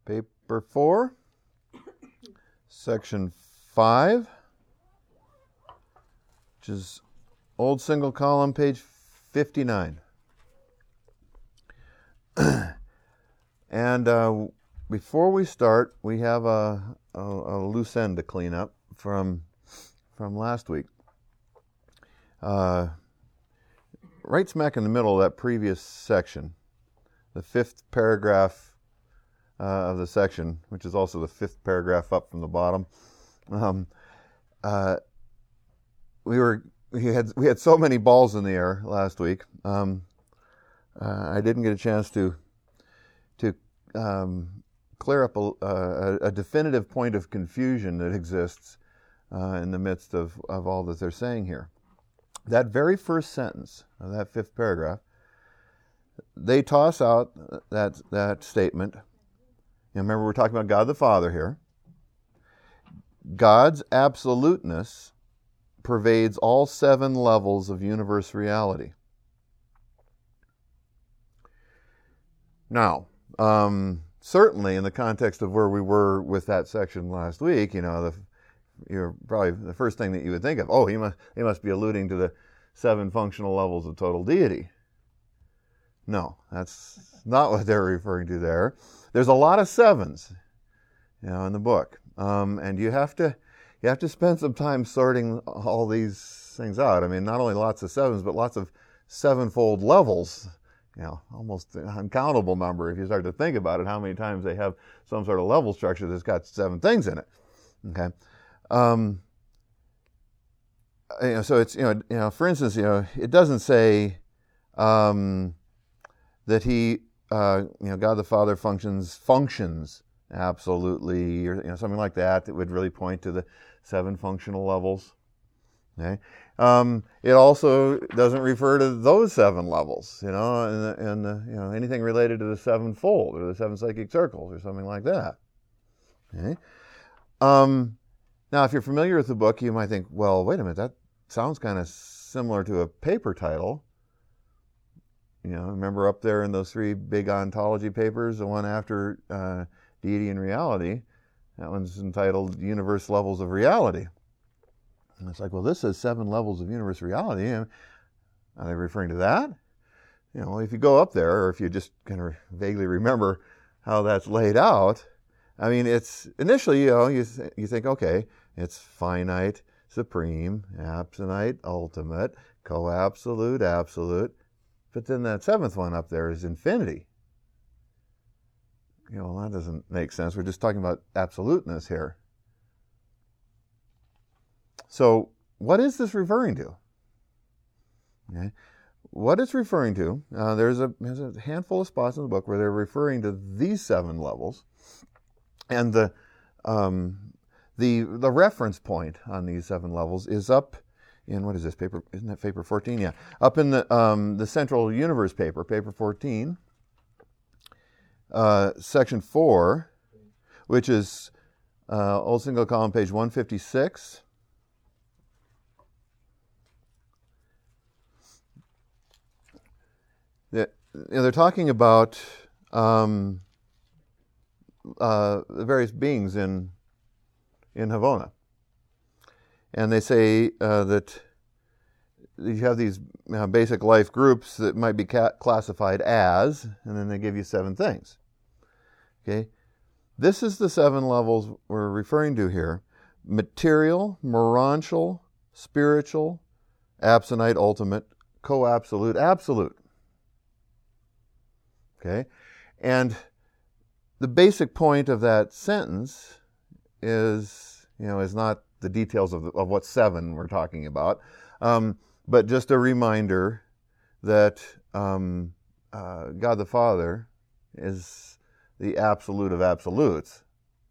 Paper 4, Section 5, which is old single column, page 59. And before we start, we have a loose end to clean up from last week. Right smack in the middle of that previous section, the fifth paragraph of the section, which is also the fifth paragraph up from the bottom. We had so many balls in the air last week. I didn't get a chance to clear up a definitive point of confusion that exists in the midst of all that they're saying here. That very first sentence of that fifth paragraph, they toss out that statement. You remember, we're talking about God the Father here. God's absoluteness pervades all 7 levels of universe reality. Now, certainly in the context of where we were with that section last week, you're probably the first thing that you would think of, he must be alluding to the 7 functional levels of total deity. No, that's not what they're referring to there. There's a lot of 7s, in the book, and you have to spend some time sorting all these things out. I mean, not only lots of 7s, but lots of 7-fold levels. Almost an uncountable number if you start to think about it. How many times they have some sort of level structure that's got 7 things in it? Okay, so it's for instance, it doesn't say that he. God the Father functions absolutely, or something like that. That would really point to the 7 functional levels. Okay, it also doesn't refer to those 7 levels, and anything related to the 7-fold or the 7 psychic circles or something like that. Okay, now if you're familiar with the book, you might think, well, wait a minute, that sounds kind of similar to a paper title. Remember up there in those 3 big ontology papers, the one after Deity and Reality, that one's entitled Universe Levels of Reality. And it's like, well, this says 7 levels of universe reality. Are they referring to that? If you go up there, or if you just kind of vaguely remember how that's laid out, I mean, it's initially, you think, okay, it's finite, supreme, absonite, ultimate, co-absolute, absolute. But then that 7th one up there is infinity. That doesn't make sense. We're just talking about absoluteness here. So what is this referring to? Okay. What it's referring to, there's a handful of spots in the book where they're referring to these 7 levels. And the reference point on these 7 levels is up in, what is this paper? Isn't that paper 14? Yeah. Up in the Central Universe paper 14, section 4, which is old single column, page 156. They're talking about the various beings in Havona. And they say that you have these basic life groups that might be classified as, and then they give you 7 things. Okay, this is the 7 levels we're referring to here: material, morontial, spiritual, absonite, ultimate, co-absolute, absolute. Okay, and the basic point of that sentence is not the details of what 7 we're talking about, but just a reminder that God the Father is the absolute of absolutes.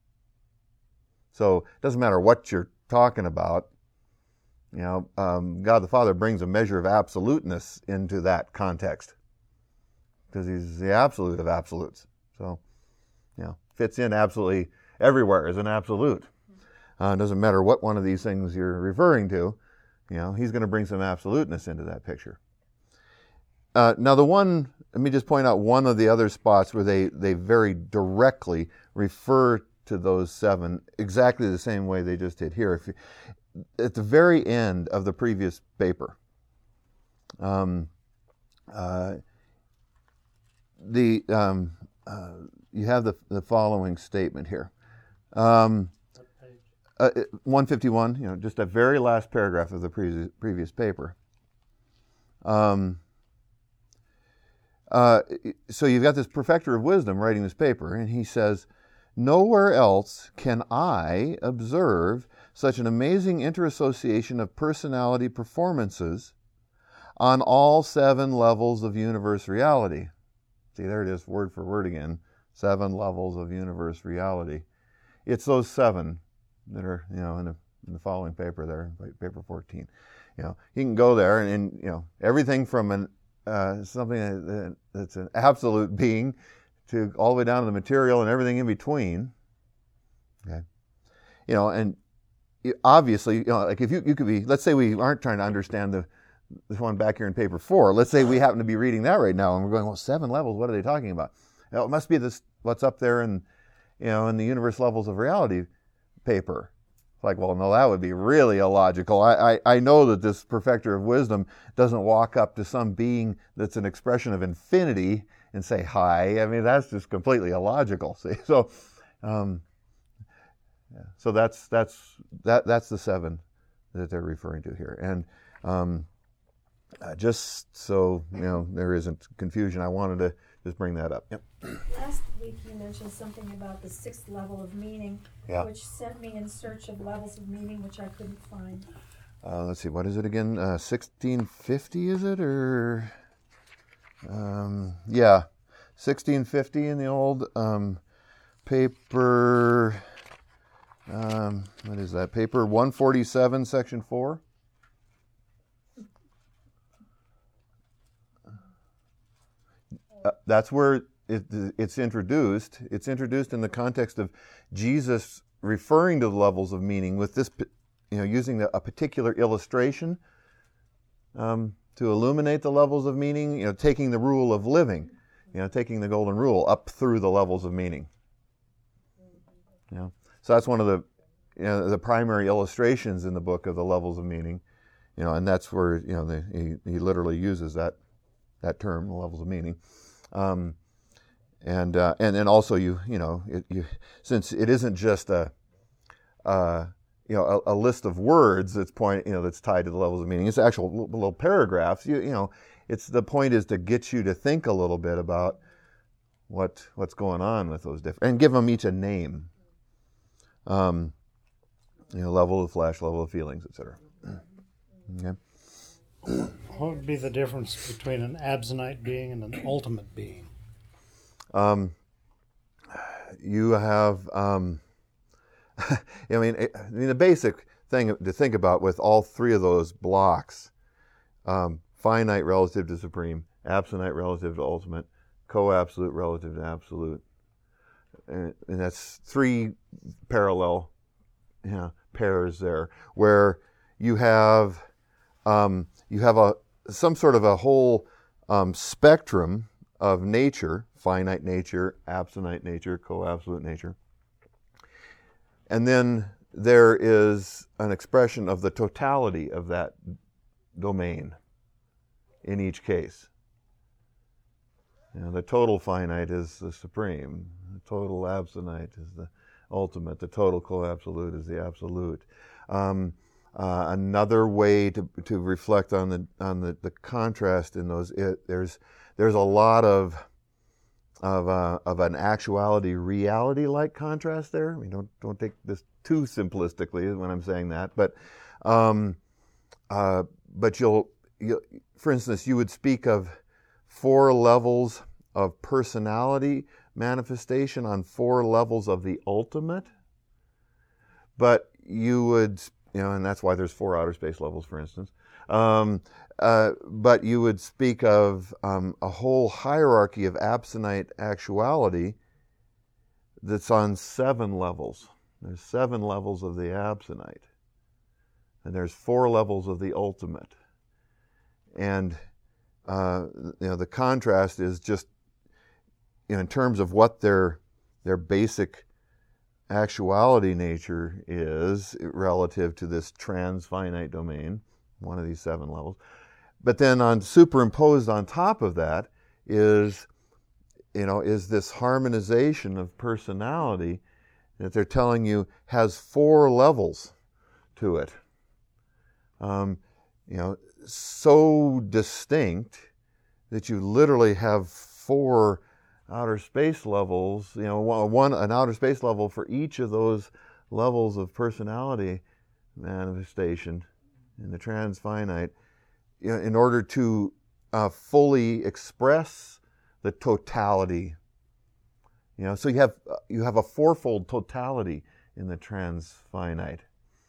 So it doesn't matter what you're talking about. God the Father brings a measure of absoluteness into that context because he's the absolute of absolutes. So, fits in absolutely everywhere as an absolute. It doesn't matter what one of these things you're referring to, he's going to bring some absoluteness into that picture. now let me just point out one of the other spots where they very directly refer to those 7 exactly the same way they just did here. At the very end of the previous paper, you have the following statement here. 151, just a very last paragraph of the previous paper. So you've got this perfecter of wisdom writing this paper, and he says, "Nowhere else can I observe such an amazing interassociation of personality performances on all 7 levels of universe reality." See, there it is, word for word again. 7 levels of universe reality. It's those 7 that are, in the following paper there, paper 14. You can go there and everything from something that's an absolute being to all the way down to the material and everything in between. Okay, and obviously, like if you could be, let's say we aren't trying to understand this one back here in paper 4. Let's say we happen to be reading that right now, and we're going, well, 7 levels. What are they talking about? It must be this. What's up there in the universe levels of reality paper. It's like, well, no, that would be really illogical. I know that this perfecter of wisdom doesn't walk up to some being that's an expression of infinity and say hi. I mean, that's just completely illogical. See, so that's the 7 that they're referring to here. And just so there isn't confusion, I wanted to just bring that up. Yep. Last week you mentioned something about the 6th level of meaning, which sent me in search of levels of meaning, which I couldn't find. Let's see, what is it again? 1650, is it? Or 1650 in the old paper. What is that? Paper 147, section 4. That's where it's introduced. It's introduced in the context of Jesus referring to the levels of meaning with this, using a particular illustration to illuminate the levels of meaning. Taking the rule of living, taking the golden rule up through the levels of meaning. So that's one of the primary illustrations in the book of the levels of meaning. And that's where he literally uses that term, the levels of meaning. And then also you since it isn't just a list of words that's that's tied to the levels of meaning. It's actual little paragraphs. It's the point is to get you to think a little bit about what's going on with those different, and give them each a name. Level of flesh, level of feelings, etc. Okay. What would be the difference between an absonite being and an ultimate being? You have, the basic thing to think about with all 3 of those blocks, finite relative to supreme, absonite relative to ultimate, co-absolute relative to absolute, and that's 3 parallel pairs there, where you have some sort of a whole spectrum of nature, finite nature, absonite nature, co-absolute nature. And then there is an expression of the totality of that domain in each case. The total finite is the supreme. The total absonite is the ultimate. The total co-absolute is the absolute. Another way to reflect on the contrast in those, there's a lot of an actuality reality like contrast there. I mean, don't take this too simplistically when I'm saying that, but you'll for instance, you would speak of 4 levels of personality manifestation on 4 levels of the ultimate, but you would, and that's why there's 4 outer space levels, for instance. But you would speak of a whole hierarchy of absonite actuality that's on 7 levels. There's 7 levels of the absonite, and there's 4 levels of the ultimate. And the contrast is just in terms of what their basic actuality nature is relative to this transfinite domain, one of these 7 levels. But then superimposed on top of that is this harmonization of personality that they're telling you has 4 levels to it. So distinct that you literally have 4 outer space levels, an outer space level for each of those levels of personality manifestation in the transfinite, in order to fully express the totality. So you have a 4-fold totality in the transfinite.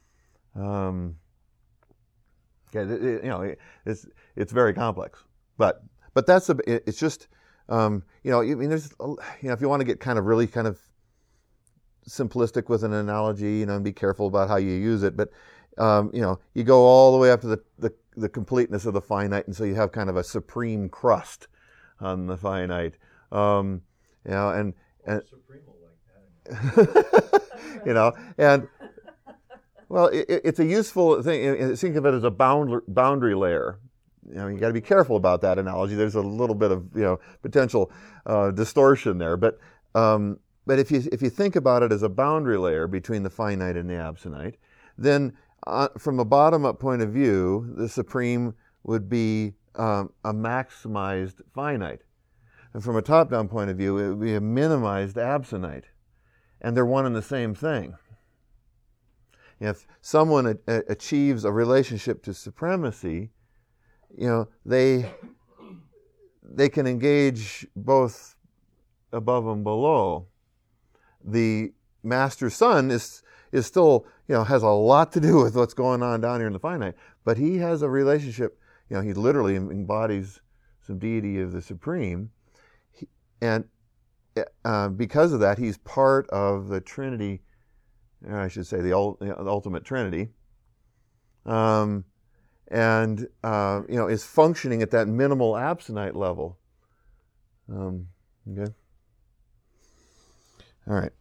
It's very complex, but it's just. There's, if you want to get really kind of simplistic with an analogy, and be careful about how you use it, but, you go all the way up to the completeness of the finite, and so you have kind of a supreme crust on the finite, and Supreme will like that. and, well, it's a useful thing. Think of it as a boundary layer. You got to be careful about that analogy. There's a little bit of potential distortion there, but if you think about it as a boundary layer between the finite and the absonite, then from a bottom-up point of view, the supreme would be a maximized finite, and from a top-down point of view, it would be a minimized absonite, and they're one and the same thing. If someone achieves a relationship to supremacy, they can engage both above and below. The master son is still, has a lot to do with what's going on down here in the finite, but he has a relationship, he literally embodies some deity of the supreme, and because of that, he's part of the Trinity, I should say the ultimate Trinity, and is functioning at that minimal absonite level. Okay. All right.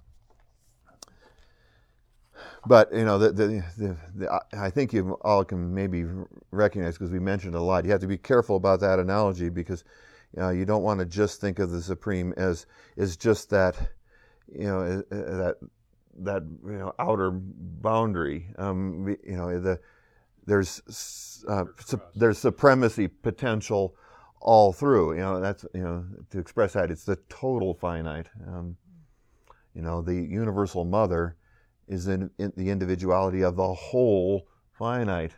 But I think you all can maybe recognize, because we mentioned a lot, you have to be careful about that analogy, because you don't want to just think of the supreme as just that that outer boundary. There's supremacy potential all through. That's to express that, it's the total finite. The universal mother is in the individuality of the whole finite.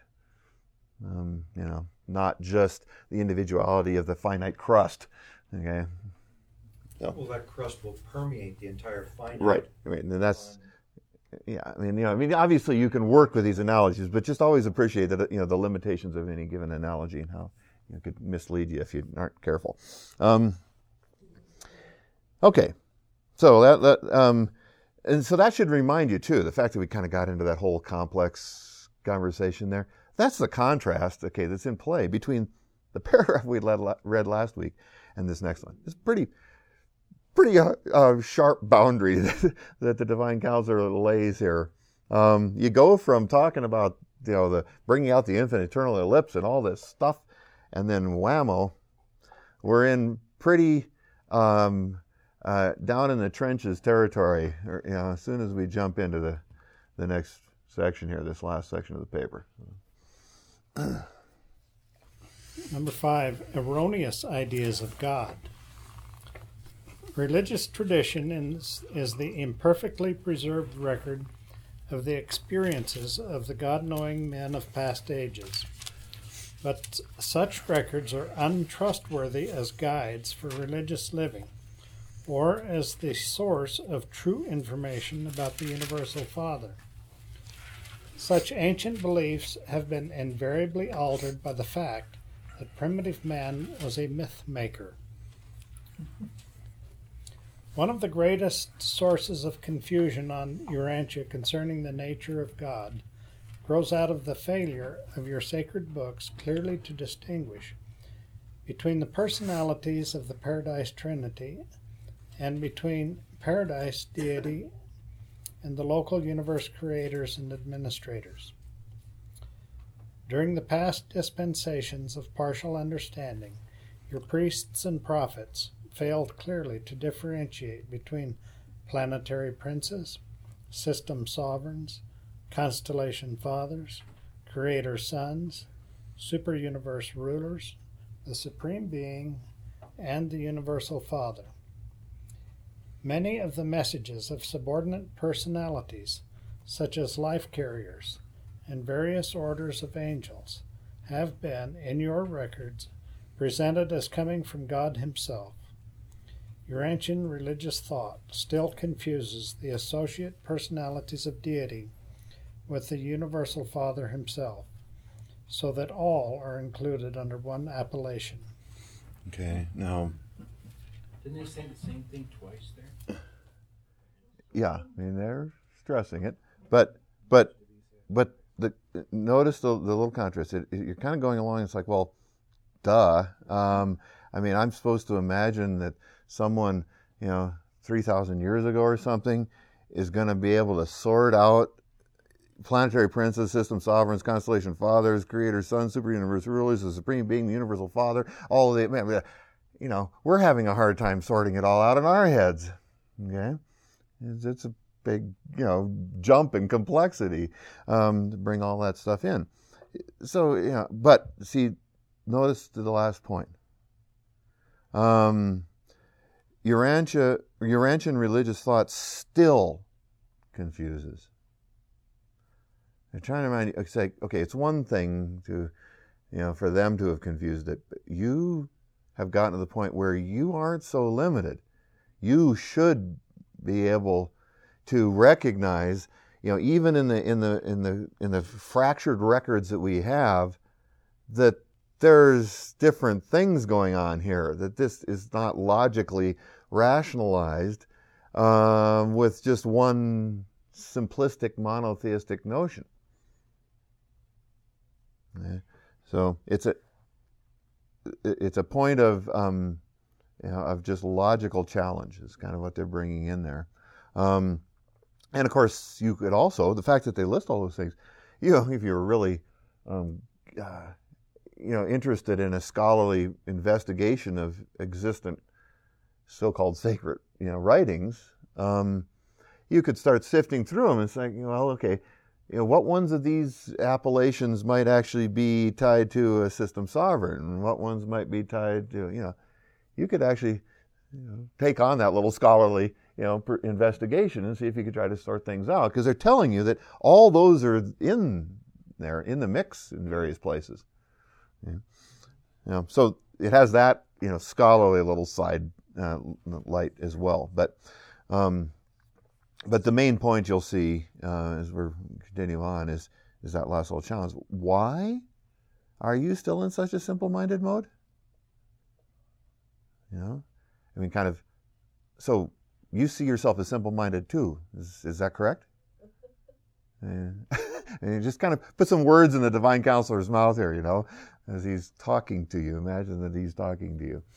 Not just the individuality of the finite crust. Okay. Well, that crust will permeate the entire finite. Right. And that's. Yeah, obviously you can work with these analogies, but just always appreciate that the limitations of any given analogy and how it could mislead you if you aren't careful. Okay, so and so that should remind you too, the fact that we kind of got into that whole complex conversation there. That's the contrast, okay, that's in play between the paragraph we read last week and this next one. It's pretty sharp boundary that the Divine Counselor lays here. You go from talking about the bringing out the infinite eternal ellipse and all this stuff, and then whammo, we're in pretty down in the trenches territory. As soon as we jump into the next section here, this last section of the paper. Number 5, erroneous ideas of God. Religious tradition is the imperfectly preserved record of the experiences of the God-knowing men of past ages. But such records are untrustworthy as guides for religious living, or as the source of true information about the Universal Father. Such ancient beliefs have been invariably altered by the fact that primitive man was a myth maker. One of the greatest sources of confusion on Urantia concerning the nature of God grows out of the failure of your sacred books clearly to distinguish between the personalities of the Paradise Trinity and between Paradise deity and the local universe creators and administrators. During the past dispensations of partial understanding, your priests and prophets failed clearly to differentiate between planetary princes, system sovereigns, constellation fathers, creator sons, super-universe rulers, the Supreme Being, and the Universal Father. Many of the messages of subordinate personalities, such as life carriers and various orders of angels, have been, in your records, presented as coming from God Himself. Urantian religious thought still confuses the associate personalities of deity with the Universal Father Himself, so that all are included under one appellation. Okay, now... Didn't they say the same thing twice there? Yeah, I mean, they're stressing it. But notice the little contrast. You're kind of going along, it's like, well, duh. I mean, I'm supposed to imagine that someone, 3,000 years ago or something is going to be able to sort out planetary princes, system sovereigns, constellation fathers, creator sons, super universe rulers, the Supreme Being, the Universal Father, all of the, we're having a hard time sorting it all out in our heads. Okay? It's a big, jump in complexity to bring all that stuff in. So, but see, notice to the last point. Urantian religious thought still confuses. They're trying to remind you, say, okay, it's one thing to, for them to have confused it, but you have gotten to the point where you aren't so limited. You should be able to recognize, even in the fractured records that we have, that there's different things going on here, that this is not logically rationalized with just one simplistic monotheistic notion. Okay. So it's a point of of just logical challenge is kind of what they're bringing in there, and of course you could also, the fact that they list all those things, if you're really interested in a scholarly investigation of existent so-called sacred writings, you could start sifting through them and saying, well, okay, what ones of these appellations might actually be tied to a system sovereign, and what ones might be tied to, you could actually take on that little scholarly, investigation and see if you could try to sort things out, because they're telling you that all those are in there, in the mix in various places. So it has that, scholarly little side light as well. But the main point you'll see as we continue on is that last little challenge. Why are you still in such a simple-minded mode? So you see yourself as simple-minded too. Is that correct? And you just kind of put some words in the divine counselor's mouth here, as he's talking to you. Imagine that he's talking to you.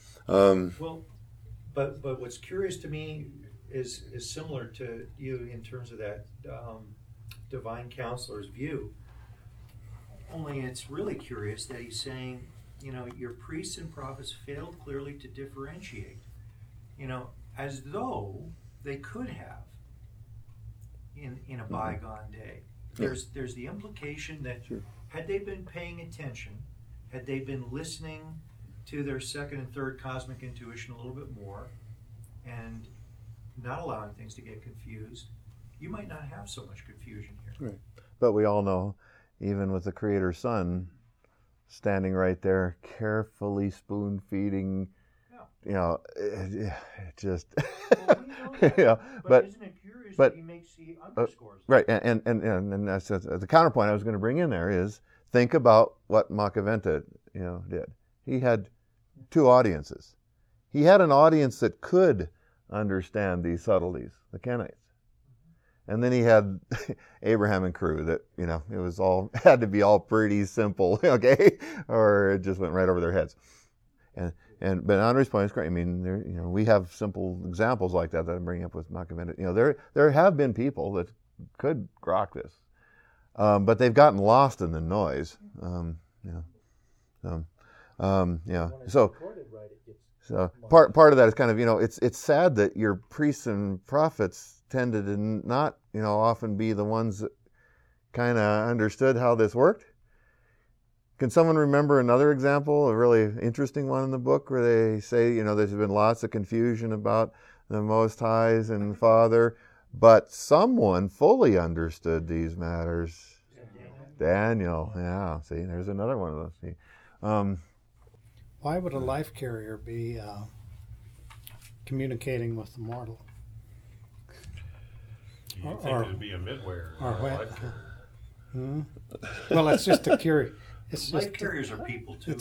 But what's curious to me is similar to you in terms of that divine counselor's view. Only it's really curious that he's saying, your priests and prophets failed clearly to differentiate, as though they could have in a bygone day. There's the implication that had they been paying attention, had they been listening to their second and third cosmic intuition a little bit more, and not allowing things to get confused, you might not have so much confusion here. Right. But we all know, even with the Creator's Son standing right there, carefully spoon-feeding, just... But isn't it curious that he makes the underscores? Right, and that's the counterpoint I was going to bring in there is, think about what Machiavelli, did. He had two audiences. He had an audience that could understand these subtleties, the Kenites. And then he had Abraham and crew that, it was all, had to be all pretty simple, okay? Or it just went right over their heads. But Andre's point is great. I mean, we have simple examples like that I'm bringing up with Machiavelli. There have been people that could grok this, but they've gotten lost in the noise. So part of that is kind of, it's sad that your priests and prophets tended to not, often be the ones that kind of understood how this worked. Can someone remember another example, a really interesting one in the book, where they say, there's been lots of confusion about the Most High's and Father, but someone fully understood these matters? Daniel. Yeah. See, there's another one of those. See. Why would a life carrier be communicating with the mortal? You think it'd be a midwear or a life carrier? Well, it's just a curious. Life carriers are people too.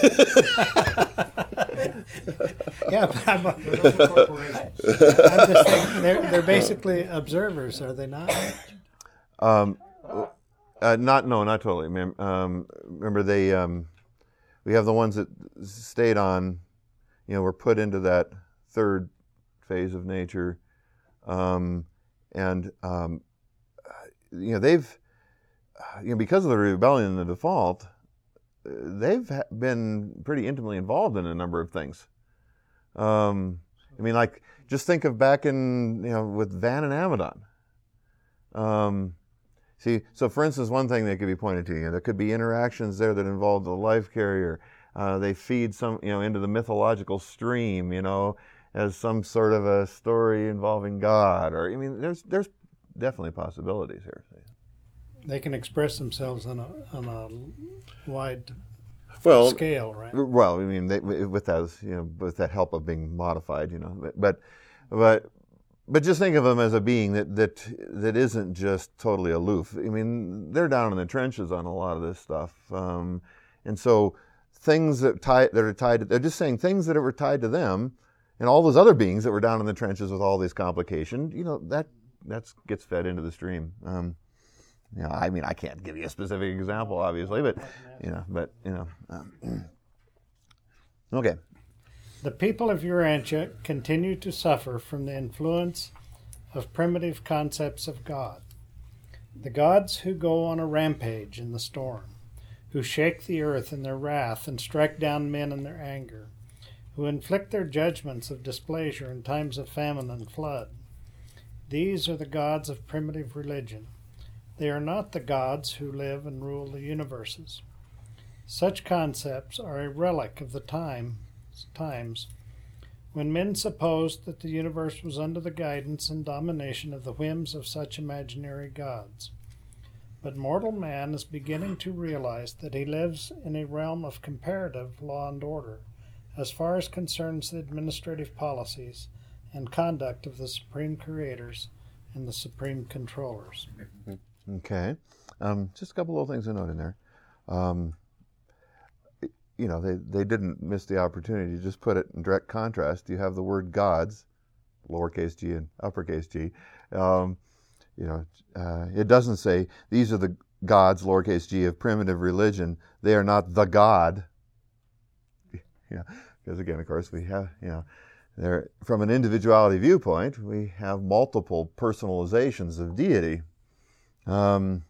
Yeah, but I'm just saying they're basically observers, are they not? Not totally. Remember, we have the ones that stayed on, were put into that third phase of nature, they've, because of the rebellion and the default, they've been pretty intimately involved in a number of things. Just think of back in, with Van and Amadon. So for instance, one thing that could be pointed to, there could be interactions there that involve the life carrier. They feed some, into the mythological stream, as some sort of a story involving God. Or, there's definitely possibilities here. They can express themselves on a wide scale, right? Well, with that help of being modified, but just think of them as a being that isn't just totally aloof. They're down in the trenches on a lot of this stuff, and so things that are tied. They're just saying things that were tied to them, and all those other beings that were down in the trenches with all these complications. That gets fed into the stream. I can't give you a specific example, obviously, but okay. The people of Urantia continue to suffer from the influence of primitive concepts of God. The gods who go on a rampage in the storm, who shake the earth in their wrath and strike down men in their anger, who inflict their judgments of displeasure in times of famine and flood. These are the gods of primitive religion. They are not the gods who live and rule the universes. Such concepts are a relic of the times when men supposed that the universe was under the guidance and domination of the whims of such imaginary gods. But mortal man is beginning to realize that he lives in a realm of comparative law and order, as far as concerns the administrative policies and conduct of the supreme creators and the supreme controllers. Okay. Just a couple of things to note in there. They didn't miss the opportunity to just put it in direct contrast. You have the word gods, lowercase g and uppercase g. It doesn't say these are the gods, lowercase g, of primitive religion. They are not the God. Because again, of course, we have, there, from an individuality viewpoint, we have multiple personalizations of deity. So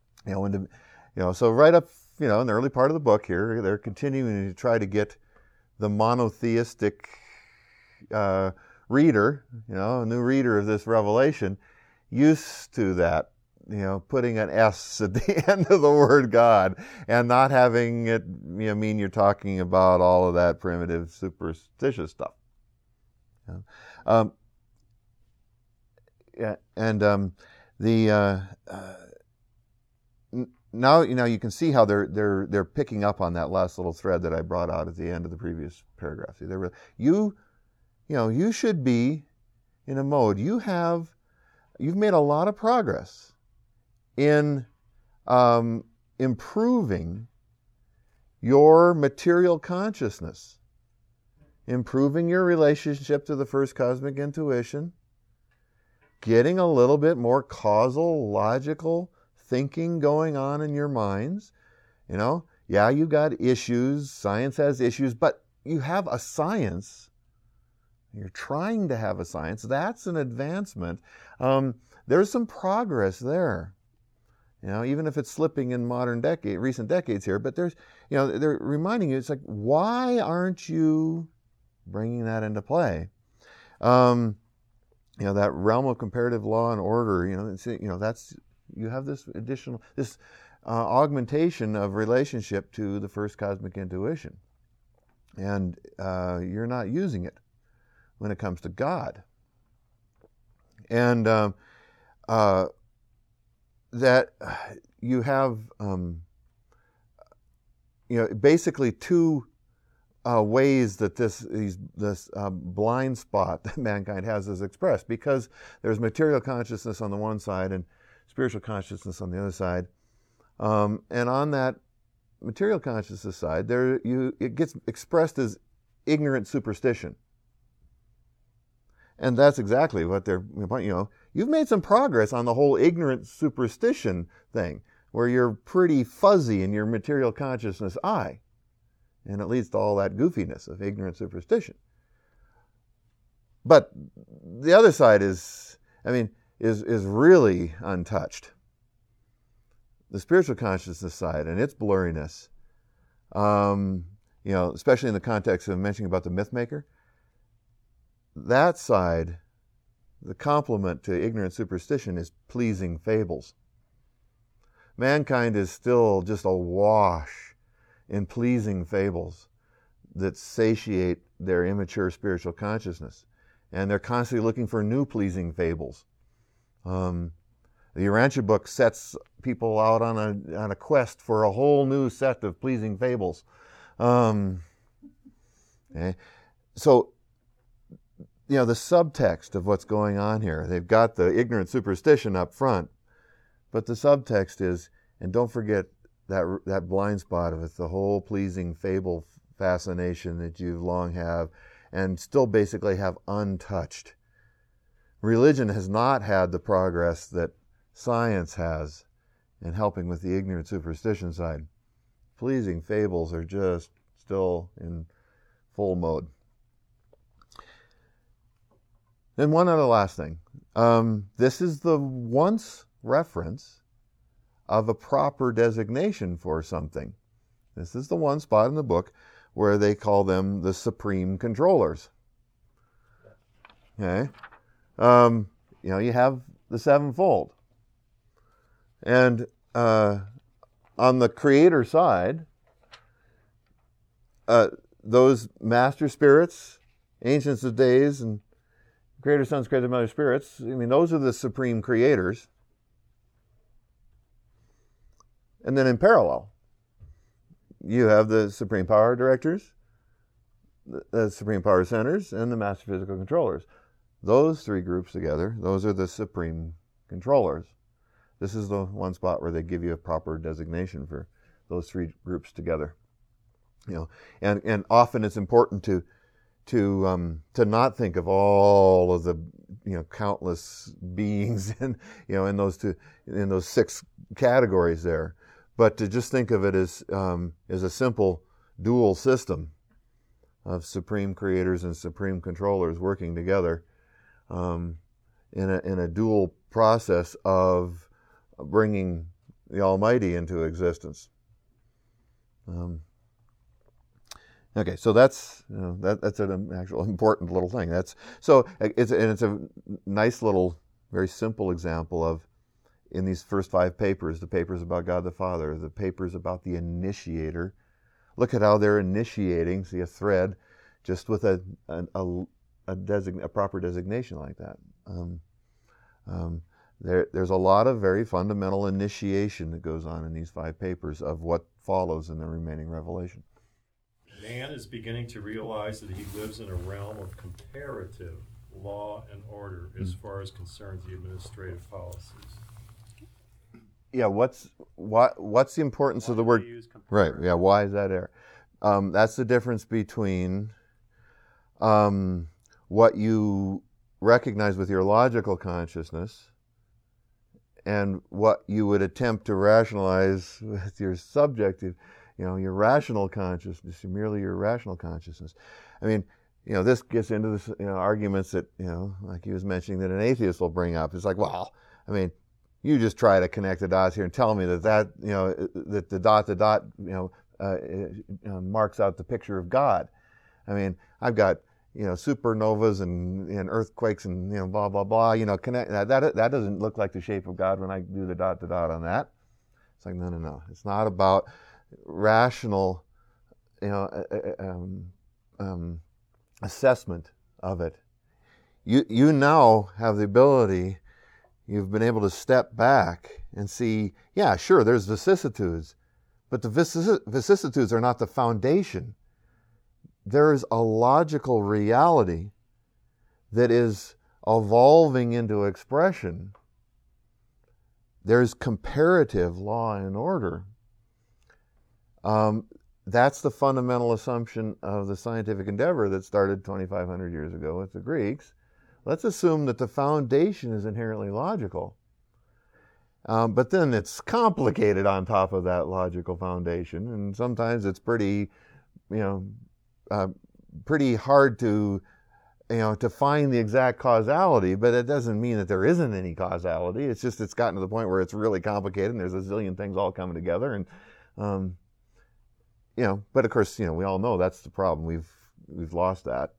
right up, in the early part of the book here, they're continuing to try to get the monotheistic reader, a new reader of this revelation, used to that, putting an S at the end of the word God and not having it mean you're talking about all of that primitive superstitious stuff. Now you can see how they're picking up on that last little thread that I brought out at the end of the previous paragraph. See, you should be in a mode. You've made a lot of progress in improving your material consciousness, improving your relationship to the first cosmic intuition, getting a little bit more causal, logical thinking going on in your minds. You've got issues, science has issues, but you have a science, you're trying to have a science, that's an advancement. There's some progress there. Even if it's slipping in recent decades here, but there's, they're reminding you, it's like, why aren't you bringing that into play? That realm of comparative law and order, that's, you have this additional, augmentation of relationship to the first cosmic intuition. And you're not using it when it comes to God. And that you have, basically two ways that this blind spot that mankind has is expressed, because there's material consciousness on the one side and spiritual consciousness on the other side. And on that material consciousness side, it gets expressed as ignorant superstition. And that's exactly what they're, you've made some progress on the whole ignorant superstition thing, where you're pretty fuzzy in your material consciousness eye. And it leads to all that goofiness of ignorant superstition. But the other side is really untouched. The spiritual consciousness side and its blurriness, especially in the context of mentioning about the myth maker, that side, the complement to ignorant superstition, is pleasing fables. Mankind is still just awash in pleasing fables that satiate their immature spiritual consciousness. And they're constantly looking for new pleasing fables. The Urantia book sets people out on a quest for a whole new set of pleasing fables. Okay. So, the subtext of what's going on here, they've got the ignorant superstition up front, but the subtext is, and don't forget that blind spot of it, the whole pleasing fable fascination that you've long have and still basically have untouched. Religion has not had the progress that science has in helping with the ignorant superstition side. Pleasing fables are just still in full mode. Then one other last thing. This is the once reference of a proper designation for something. This is the one spot in the book where they call them the supreme controllers. Okay? You have the sevenfold. And on the creator side, those master spirits, ancients of days, and creator sons, creator mother spirits, those are the supreme creators. And then in parallel, you have the supreme power directors, the supreme power centers, and the master physical controllers. Those three groups together, those are the supreme controllers. This is the one spot where they give you a proper designation for those three groups together. And often it's important to not think of all of the countless beings in those six categories there, but to just think of it as a simple dual system of supreme creators and supreme controllers working together in a dual process of bringing the Almighty into existence. Okay, so that's an actual important little thing. It's a nice little, very simple example of, in these first 5 papers, the papers about God the Father, the papers about the initiator. Look at how they're initiating. See a thread, just with a proper designation like that. There's a lot of very fundamental initiation that goes on in these 5 papers of what follows in the remaining revelation. Man is beginning to realize that he lives in a realm of comparative law and order as far as concerns the administrative policies. Yeah, what's the importance of the word? Right. Yeah. Why is that there? That's the difference between what you recognize with your logical consciousness and what you would attempt to rationalize with your subjective. your rational consciousness, merely your rational consciousness. I mean, this gets into this, arguments that, like he was mentioning, that an atheist will bring up. It's like, well, I mean, you just try to connect the dots here and tell me that that the dot, marks out the picture of God. I mean, I've got, supernovas and earthquakes and, blah, blah, blah, connect that doesn't look like the shape of God when I do the dot on that. It's like, no. It's not about rational, assessment of it. You now have the ability, you've been able to step back and see, yeah, sure, there's vicissitudes, but the vicissitudes are not the foundation. There is a logical reality that is evolving into expression. There's comparative law and order. That's the fundamental assumption of the scientific endeavor that started 2,500 years ago with the Greeks. Let's assume that the foundation is inherently logical. But then it's complicated on top of that logical foundation, and sometimes it's pretty hard to find the exact causality, but it doesn't mean that there isn't any causality. It's just it's gotten to the point where it's really complicated and there's a zillion things all coming together, and but of course, we all know that's the problem. We've lost that.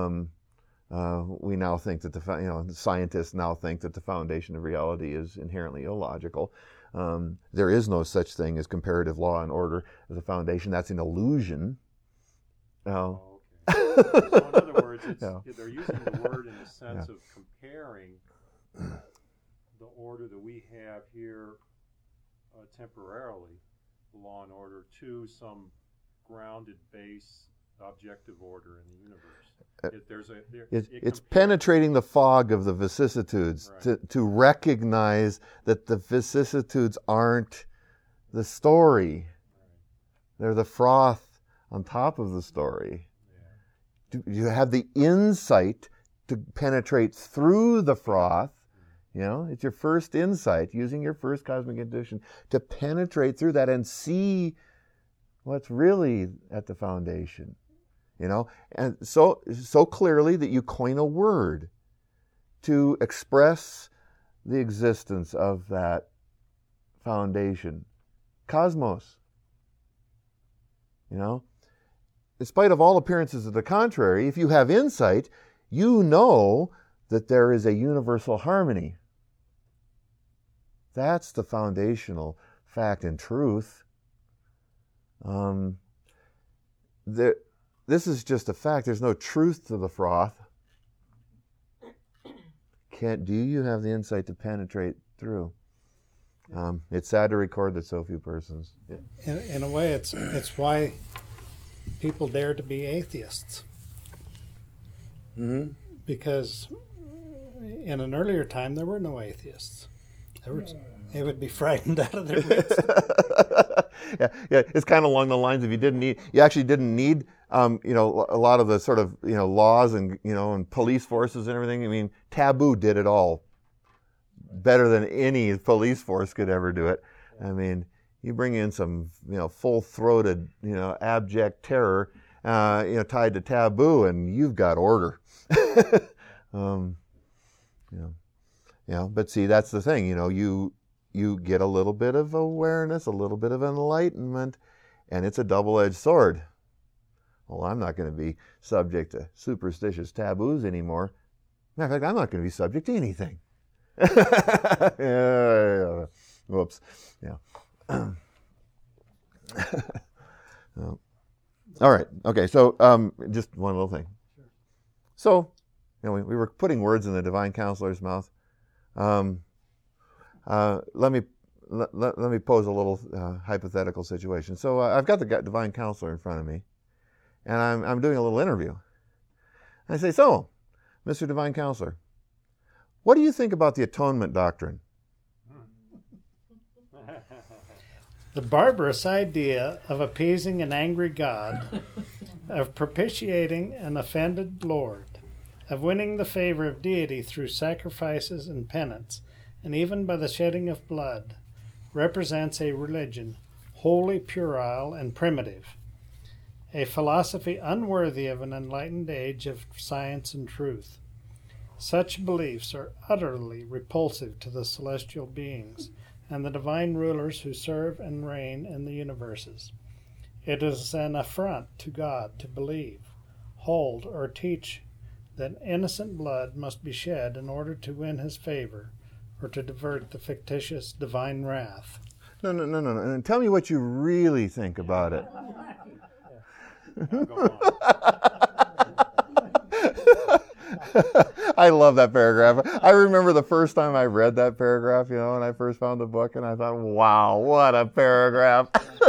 We now think that the scientists now think that the foundation of reality is inherently illogical. There is no such thing as comparative law and order as a foundation. That's an illusion. Okay. So in other words, they're using the word in the sense of comparing the order that we have here temporarily, law and order, to some grounded base objective order in the universe. It's penetrating the fog of the vicissitudes, right, to recognize that the vicissitudes aren't the story. Right. They're the froth on top of the story. Yeah. You have the insight to penetrate through the froth. It's your first insight, using your first cosmic intuition to penetrate through that and see what's really at the foundation. And so clearly that you coin a word to express the existence of that foundation. Cosmos. In spite of all appearances of the contrary, if you have insight, you know that there is a universal harmony. That's the foundational fact and truth. This is just a fact. There's no truth to the froth. Do you have the insight to penetrate through? It's sad to record that so few persons. Yeah. In a way, it's why people dare to be atheists. Mm-hmm. Because in an earlier time, there were no atheists. They would be frightened out of their wits. Yeah, it's kind of along the lines of you actually didn't need, a lot of the sort of, laws and, and police forces and everything. I mean, taboo did it all better than any police force could ever do it. I mean, you bring in some, full-throated, abject terror, tied to taboo, and you've got order. But see, that's the thing, you get a little bit of awareness, a little bit of enlightenment, and it's a double-edged sword. Well, I'm not going to be subject to superstitious taboos anymore. Matter of fact, I'm not going to be subject to anything. Yeah. Whoops. Yeah. All right. Okay. So, just one little thing. So, we were putting words in the divine counselor's mouth. Let me pose a little hypothetical situation. So I've got the divine counselor in front of me, and I'm doing a little interview. And I say, so, Mr. Divine Counselor, what do you think about the atonement doctrine? The barbarous idea of appeasing an angry God, of propitiating an offended Lord, of winning the favor of deity through sacrifices and penance, and even by the shedding of blood, represents a religion wholly puerile and primitive, a philosophy unworthy of an enlightened age of science and truth. Such beliefs are utterly repulsive to the celestial beings and the divine rulers who serve and reign in the universes. It is an affront to God to believe, hold, or teach that innocent blood must be shed in order to win his favor or to divert the fictitious divine wrath. No. And tell me what you really think about it. I love that paragraph. I remember the first time I read that paragraph, when I first found the book, and I thought, wow, what a paragraph.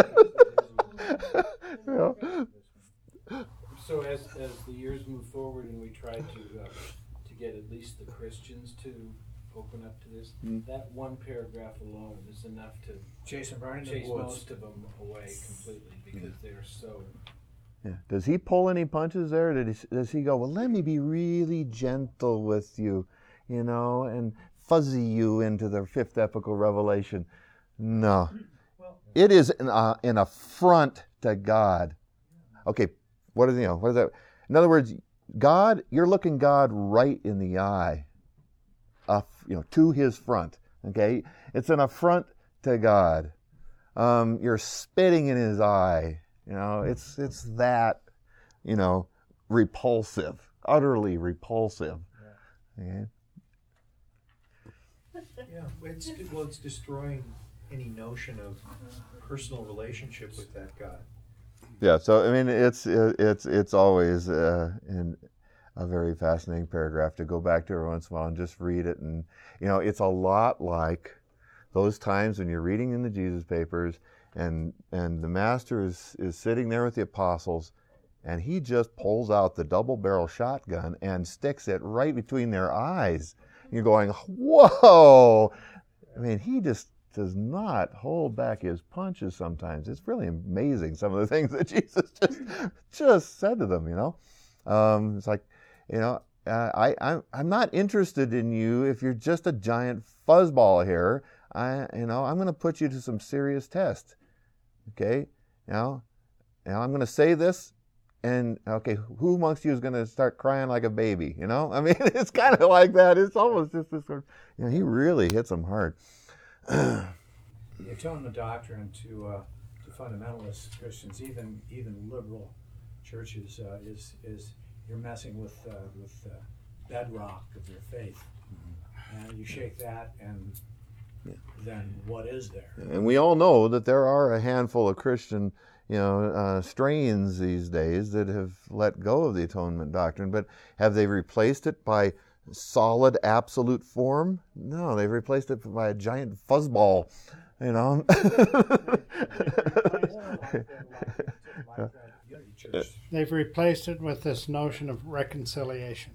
So as the years move forward and we try to get at least the Christians to open up to this, that one paragraph alone is enough to chase most of them away completely because they're so... Yeah. Does he pull any punches there? Does he go, well, let me be really gentle with you, and fuzzy you into the fifth epical revelation? No. It is an affront to God. Okay, what is that? In other words, God, you're looking God right in the eye, to his front. Okay, it's an affront to God. You're spitting in his eye. It's that, repulsive, utterly repulsive. Yeah, it's destroying any notion of personal relationship with that God. Yeah, so it's always in a very fascinating paragraph to go back to every once in a while and just read it, and it's a lot like those times when you're reading in the Jesus Papers. And the master is sitting there with the apostles, and he just pulls out the double-barrel shotgun and sticks it right between their eyes. And you're going, whoa! He just does not hold back his punches sometimes. It's really amazing, some of the things that Jesus just said to them, It's like, I'm not interested in you if you're just a giant fuzzball here. I'm going to put you to some serious test. Okay, now I'm going to say this, and okay, who amongst you is going to start crying like a baby? It's kind of like that. It's almost just this sort of, he really hits them hard. The atonement doctrine to fundamentalist Christians, even liberal churches, is you're messing with bedrock of their faith, and you shake that and. Then what is there? And we all know that there are a handful of Christian, strains these days that have let go of the atonement doctrine. But have they replaced it by solid, absolute form? No, they've replaced it by a giant fuzzball. They've replaced it with this notion of reconciliation.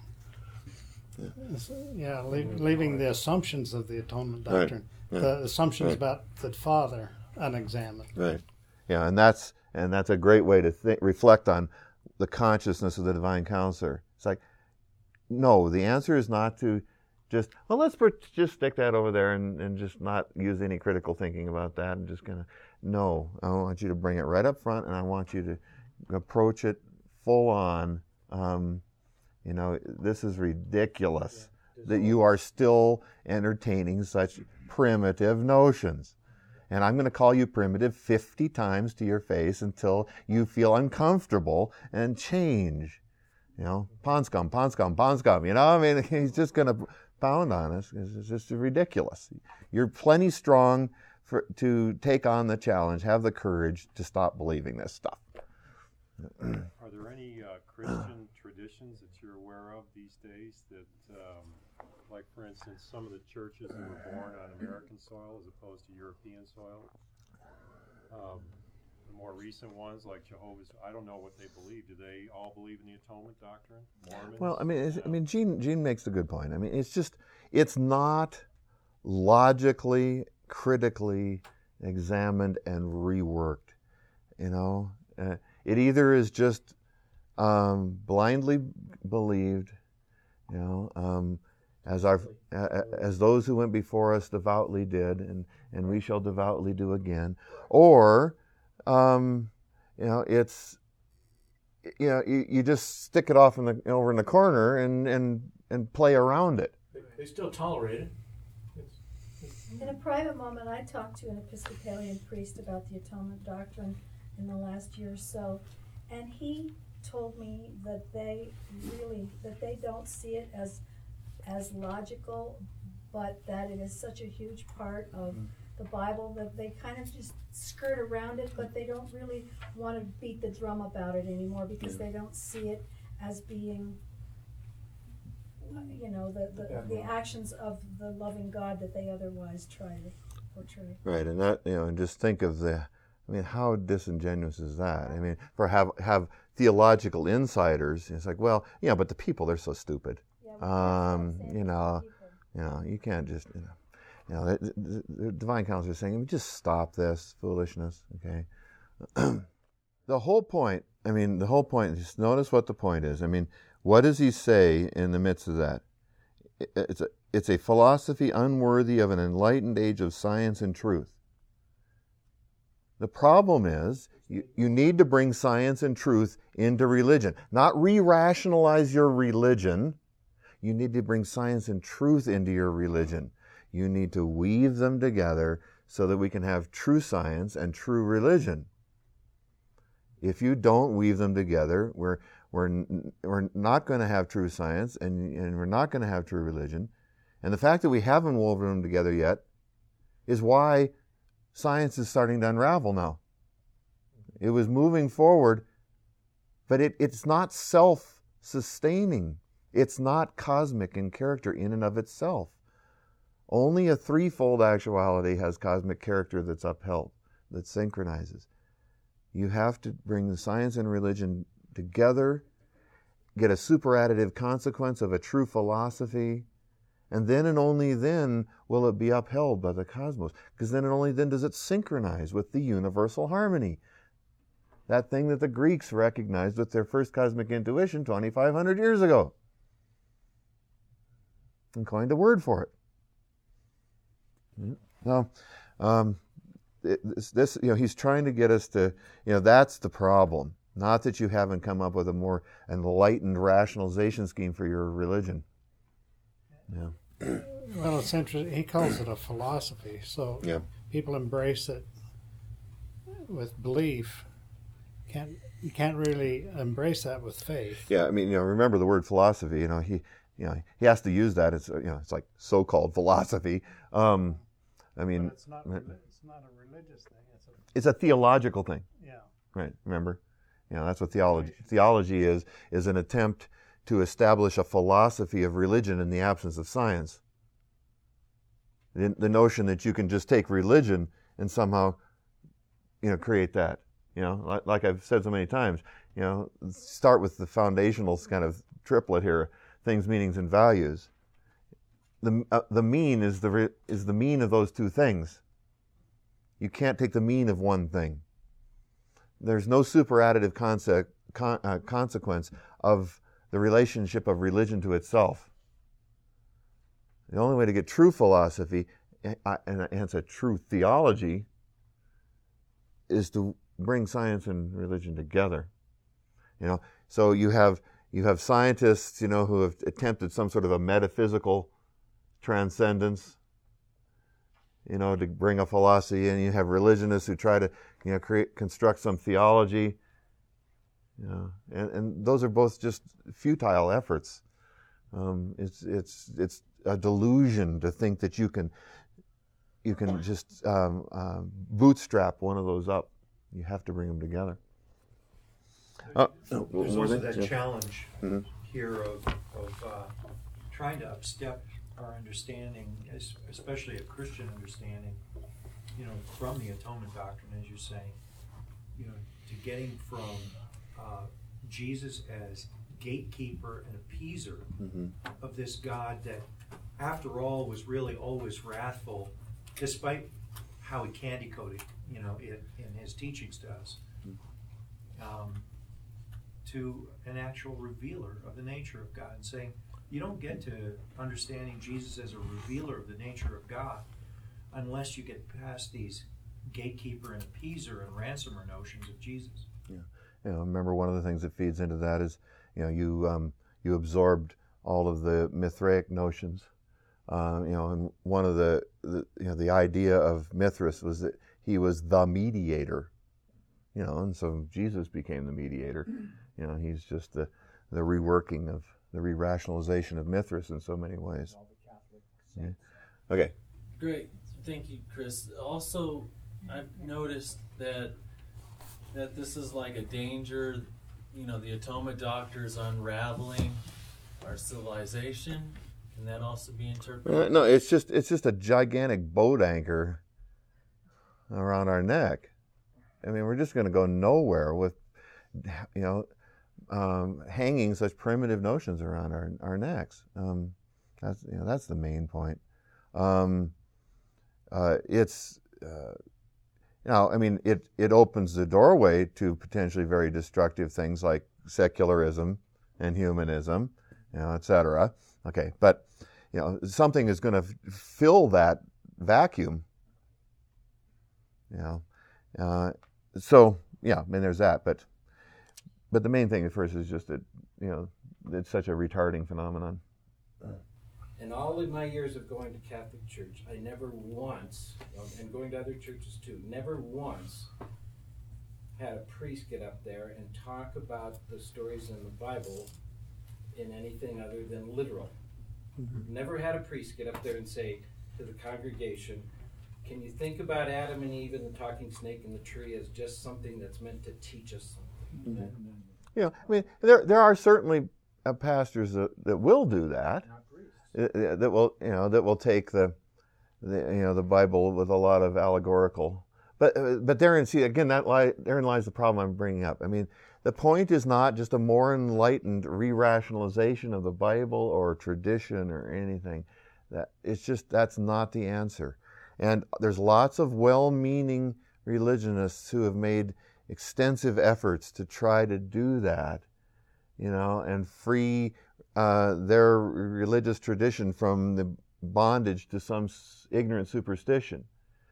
Yeah, leaving the assumptions of the atonement doctrine, right. The assumptions about the Father unexamined. Right. Yeah, and that's a great way to reflect on the consciousness of the divine counselor. It's like, no, the answer is not to just let's just stick that over there and just not use any critical thinking about that and just no, I want you to bring it right up front, and I want you to approach it full on. This is ridiculous that you are still entertaining such primitive notions. And I'm going to call you primitive 50 times to your face until you feel uncomfortable and change. Pond scum, pond scum, pond scum. He's just going to pound on us. It's just ridiculous. You're plenty strong to take on the challenge. Have the courage to stop believing this stuff. Are there any Christian traditions that you're aware of these days that, like for instance, some of the churches that were born on American soil as opposed to European soil? The more recent ones, like Jehovah's, I don't know what they believe. Do they all believe in the atonement doctrine? Mormons? Well, Gene makes a good point. It's not logically, critically examined and reworked. It either is just blindly believed, as those who went before us devoutly did, and we shall devoutly do again, or it's you just stick it off over in the corner and play around it. They still tolerate it. In a private moment, I talked to an Episcopalian priest about the atonement doctrine in the last year or so, and he told me that they don't see it as logical, but that it is such a huge part of the Bible that they kind of just skirt around it, but they don't really want to beat the drum about it anymore because they don't see it as being, the actions of the loving God that they otherwise try to portray. Right, and that and just think of how disingenuous is that? I mean, for have theological insiders, it's like, well, but the people, they're so stupid. You can't just the divine counsel is saying, just stop this foolishness, okay? The whole point, just notice what the point is. I mean, what does he say in the midst of that? It's a philosophy unworthy of an enlightened age of science and truth. The problem is, you need to bring science and truth into religion. Not re-rationalize your religion. You need to bring science and truth into your religion. You need to weave them together so that we can have true science and true religion. If you don't weave them together, we're not going to have true science and we're not going to have true religion. And the fact that we haven't woven them together yet is why science is starting to unravel now. It was moving forward, but it's not self-sustaining. It's not cosmic in character in and of itself. Only a threefold actuality has cosmic character that's upheld, that synchronizes. You have to bring the science and religion together, get a superadditive consequence of a true philosophy, and then and only then will it be upheld by the cosmos, because then and only then does it synchronize with the universal harmony. That thing that the Greeks recognized with their first cosmic intuition 2,500 years ago. And coined a word for it. Now, he's trying to get us to, that's the problem. Not that you haven't come up with a more enlightened rationalization scheme for your religion. Yeah. Well, it's interesting. He calls it a philosophy, so people embrace it with belief. You can't really embrace that with faith. Yeah, remember the word philosophy. He has to use that. It's it's like so-called philosophy. But it's not a religious thing. It's a theological thing. Yeah. Right. Remember, that's what theology is an attempt to establish a philosophy of religion in the absence of science. The notion that you can just take religion and somehow, create that. Like I've said so many times, start with the foundational kind of triplet here: things, meanings, and values. The mean is the mean of those two things. You can't take the mean of one thing. There's no superadditive consequence of the relationship of religion to itself. The only way to get true philosophy and hence a true theology is to bring science and religion together. So you have scientists, who have attempted some sort of a metaphysical transcendence, to bring a philosophy, and you have religionists who try to, construct some theology, and those are both just futile efforts. It's a delusion to think that you can just bootstrap one of those up. You have to bring them together. There's also that challenge here of trying to upstep our understanding, especially a Christian understanding, from the atonement doctrine, as you're saying, to getting from Jesus as gatekeeper and appeaser of this God that, after all, was really always wrathful, despite how he candy-coated, in his teachings to us, to an actual revealer of the nature of God, and saying, you don't get to understanding Jesus as a revealer of the nature of God unless you get past these gatekeeper and appeaser and ransomer notions of Jesus. Remember, one of the things that feeds into that is, you absorbed all of the Mithraic notions. And one of the idea of Mithras was that he was the mediator. And so Jesus became the mediator. He's just the reworking of the re-rationalization of Mithras in so many ways. Yeah. Okay. Great. Thank you, Chris. Also, I've noticed that this is like a danger. The Atonement Doctor is unraveling our civilization. Can that also be interpreted? No, it's just a gigantic boat anchor around our neck. I mean, we're just going to go nowhere with, hanging such primitive notions around our necks. That's the main point. It opens the doorway to potentially very destructive things like secularism and humanism, etc. Okay, but something is going to fill that vacuum. There's that. But the main thing at first is just that it's such a retarding phenomenon. In all of my years of going to Catholic Church, I never once, and going to other churches too, never once had a priest get up there and talk about the stories in the Bible in anything other than literal. Mm-hmm. Never had a priest get up there and say to the congregation, can you think about Adam and Eve and the talking snake and the tree as just something that's meant to teach us something? Mm-hmm. There are certainly pastors that will do that. That will take the Bible with a lot of allegorical, but therein lies the problem I'm bringing up. I mean, the point is not just a more enlightened re-rationalization of the Bible or tradition or anything. That's not the answer. And there's lots of well-meaning religionists who have made extensive efforts to try to do that, and free their religious tradition from the bondage to some ignorant superstition.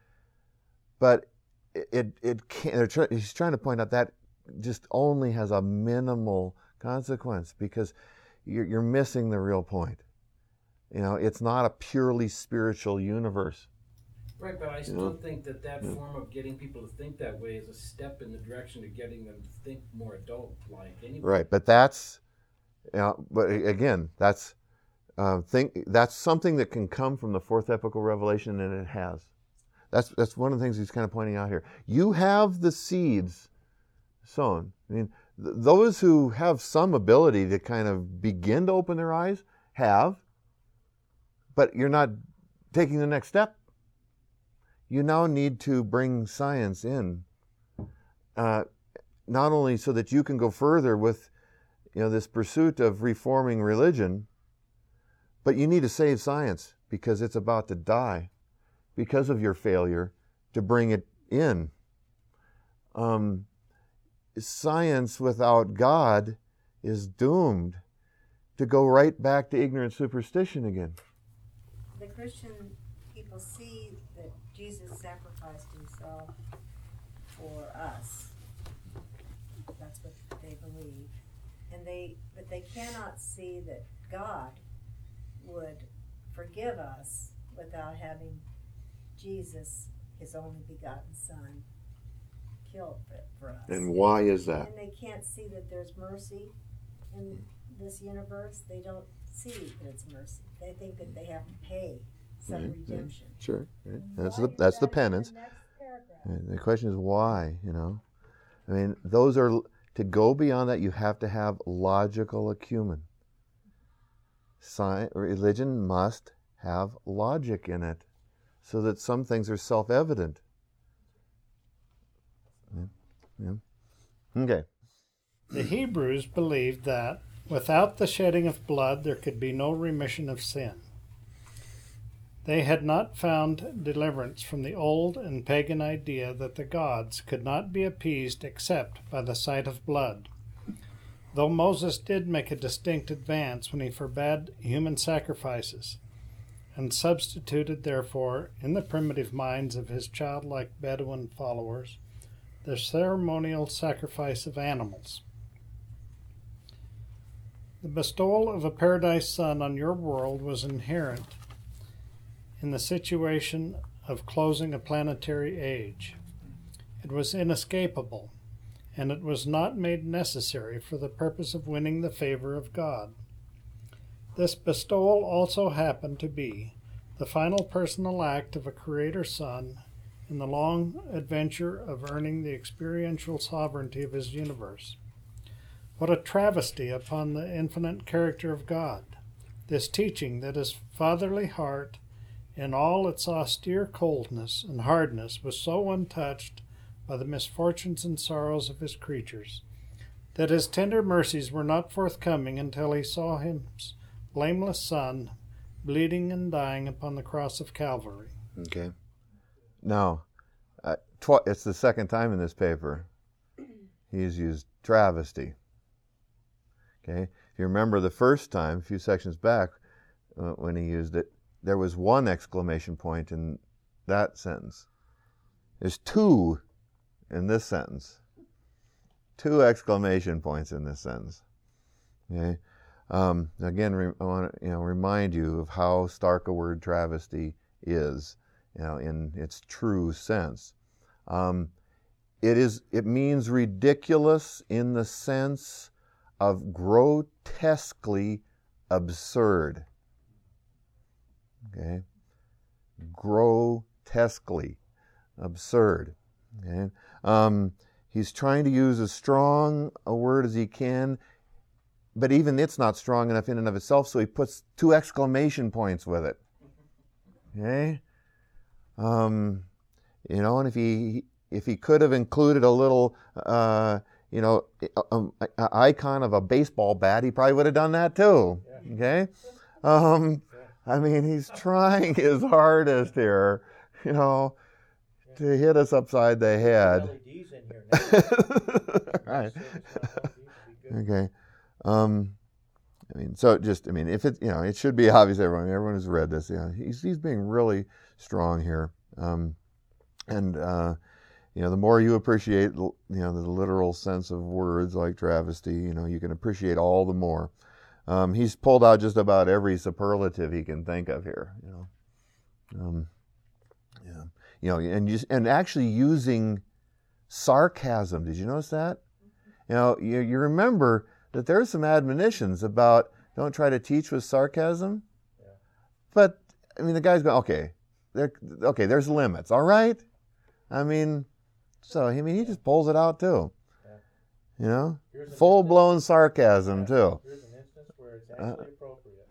But it can't. He's trying to point out that just only has a minimal consequence because you're missing the real point. It's not a purely spiritual universe. Right, but I still think that form of getting people to think that way is a step in the direction of getting them to think more adult-like. Anyway. Right, but that's. But again, that's something that can come from the fourth epical revelation, and it has. That's one of the things he's kind of pointing out here. You have the seeds sown. I mean, those who have some ability to kind of begin to open their eyes have, but you're not taking the next step. You now need to bring science in, not only so that you can go further with this pursuit of reforming religion, but you need to save science because it's about to die because of your failure to bring it in. Science without God is doomed to go right back to ignorant superstition again. The Christian people see that Jesus sacrificed himself for us. That's what they believe. But they cannot see that God would forgive us without having Jesus, his only begotten Son, killed for us. And why is that? And they can't see that there's mercy in this universe. They don't see that it's mercy. They think that they have to pay some redemption. Sure. Right. That's the penance. The question is why, I mean, those are... To go beyond that, you have to have logical acumen. Religion must have logic in it so that some things are self-evident. Yeah. Okay. The Hebrews believed that without the shedding of blood, there could be no remission of sin. They had not found deliverance from the old and pagan idea that the gods could not be appeased except by the sight of blood. Though Moses did make a distinct advance when he forbade human sacrifices, and substituted, therefore, in the primitive minds of his childlike Bedouin followers, the ceremonial sacrifice of animals. The bestowal of a paradise sun on your world was inherent in the situation of closing a planetary age. It was inescapable, and it was not made necessary for the purpose of winning the favor of God. This bestowal also happened to be the final personal act of a Creator Son in the long adventure of earning the experiential sovereignty of his universe. What a travesty upon the infinite character of God, this teaching that his fatherly heart, in all its austere coldness and hardness, was so untouched by the misfortunes and sorrows of his creatures, that his tender mercies were not forthcoming until he saw his blameless Son bleeding and dying upon the cross of Calvary. Okay. Now, it's the second time in this paper he's used travesty. Okay. If you remember the first time, a few sections back, when he used it, there was one exclamation point in that sentence. There's two in this sentence. Two exclamation points in this sentence. Okay. Again, I want to remind you of how stark a word travesty is, in its true sense. It means ridiculous in the sense of grotesquely absurd. Okay, grotesquely absurd. Okay, he's trying to use as strong a word as he can, but even it's not strong enough in and of itself, so he puts two exclamation points with it. Okay, and if he could have included a little, icon of a baseball bat, he probably would have done that too. Okay, he's trying his hardest here, to hit us upside the head. Right. Okay. If it, it should be obvious to everyone. Everyone who's read this, he's being really strong here. The more you appreciate, the literal sense of words like travesty, you can appreciate all the more. He's pulled out just about every superlative he can think of here, and actually using sarcasm. Did you notice that? You remember that there's some admonitions about don't try to teach with sarcasm. Yeah. But the guy's going, there's limits, all right? He just pulls it out too. Yeah. Full-blown sarcasm too. Here's an instance where it's actually appropriate.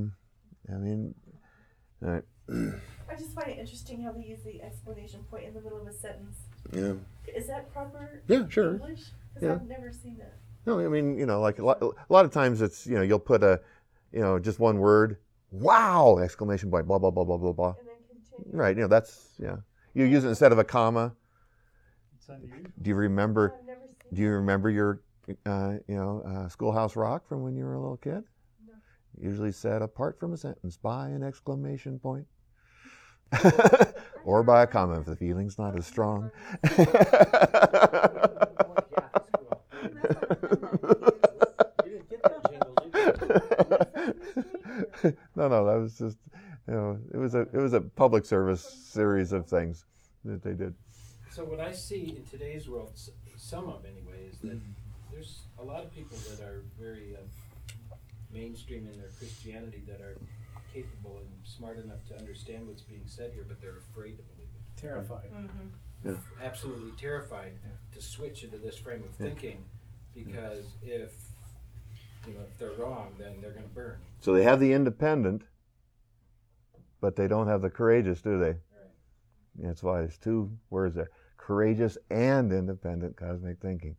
I just find it interesting how they use the exclamation point in the middle of a sentence. Yeah. Is that proper? Yeah, sure. English? Because I've never seen that. No, like a lot of times it's, you'll put just one word, wow, exclamation point, blah, blah, blah, blah, blah, blah. And then continue. Right, that's, yeah. You use it instead of a comma. Do you remember your, Schoolhouse Rock from when you were a little kid? No. Usually said apart from a sentence by an exclamation point. Or by a comma if the feeling's not as strong. No, that was just, it was a public service series of things that they did. So what I see in today's world, some of anyway, is that there's a lot of people that are very mainstream in their Christianity that are capable and smart enough to understand what's being said here, but they're afraid to believe it. Terrified. Mm-hmm. Yeah. Absolutely terrified to switch into this frame of thinking, because if they're wrong, then they're going to burn. So they have the independent, but they don't have the courageous, do they? Right. That's why there's two words there: courageous and independent cosmic thinking.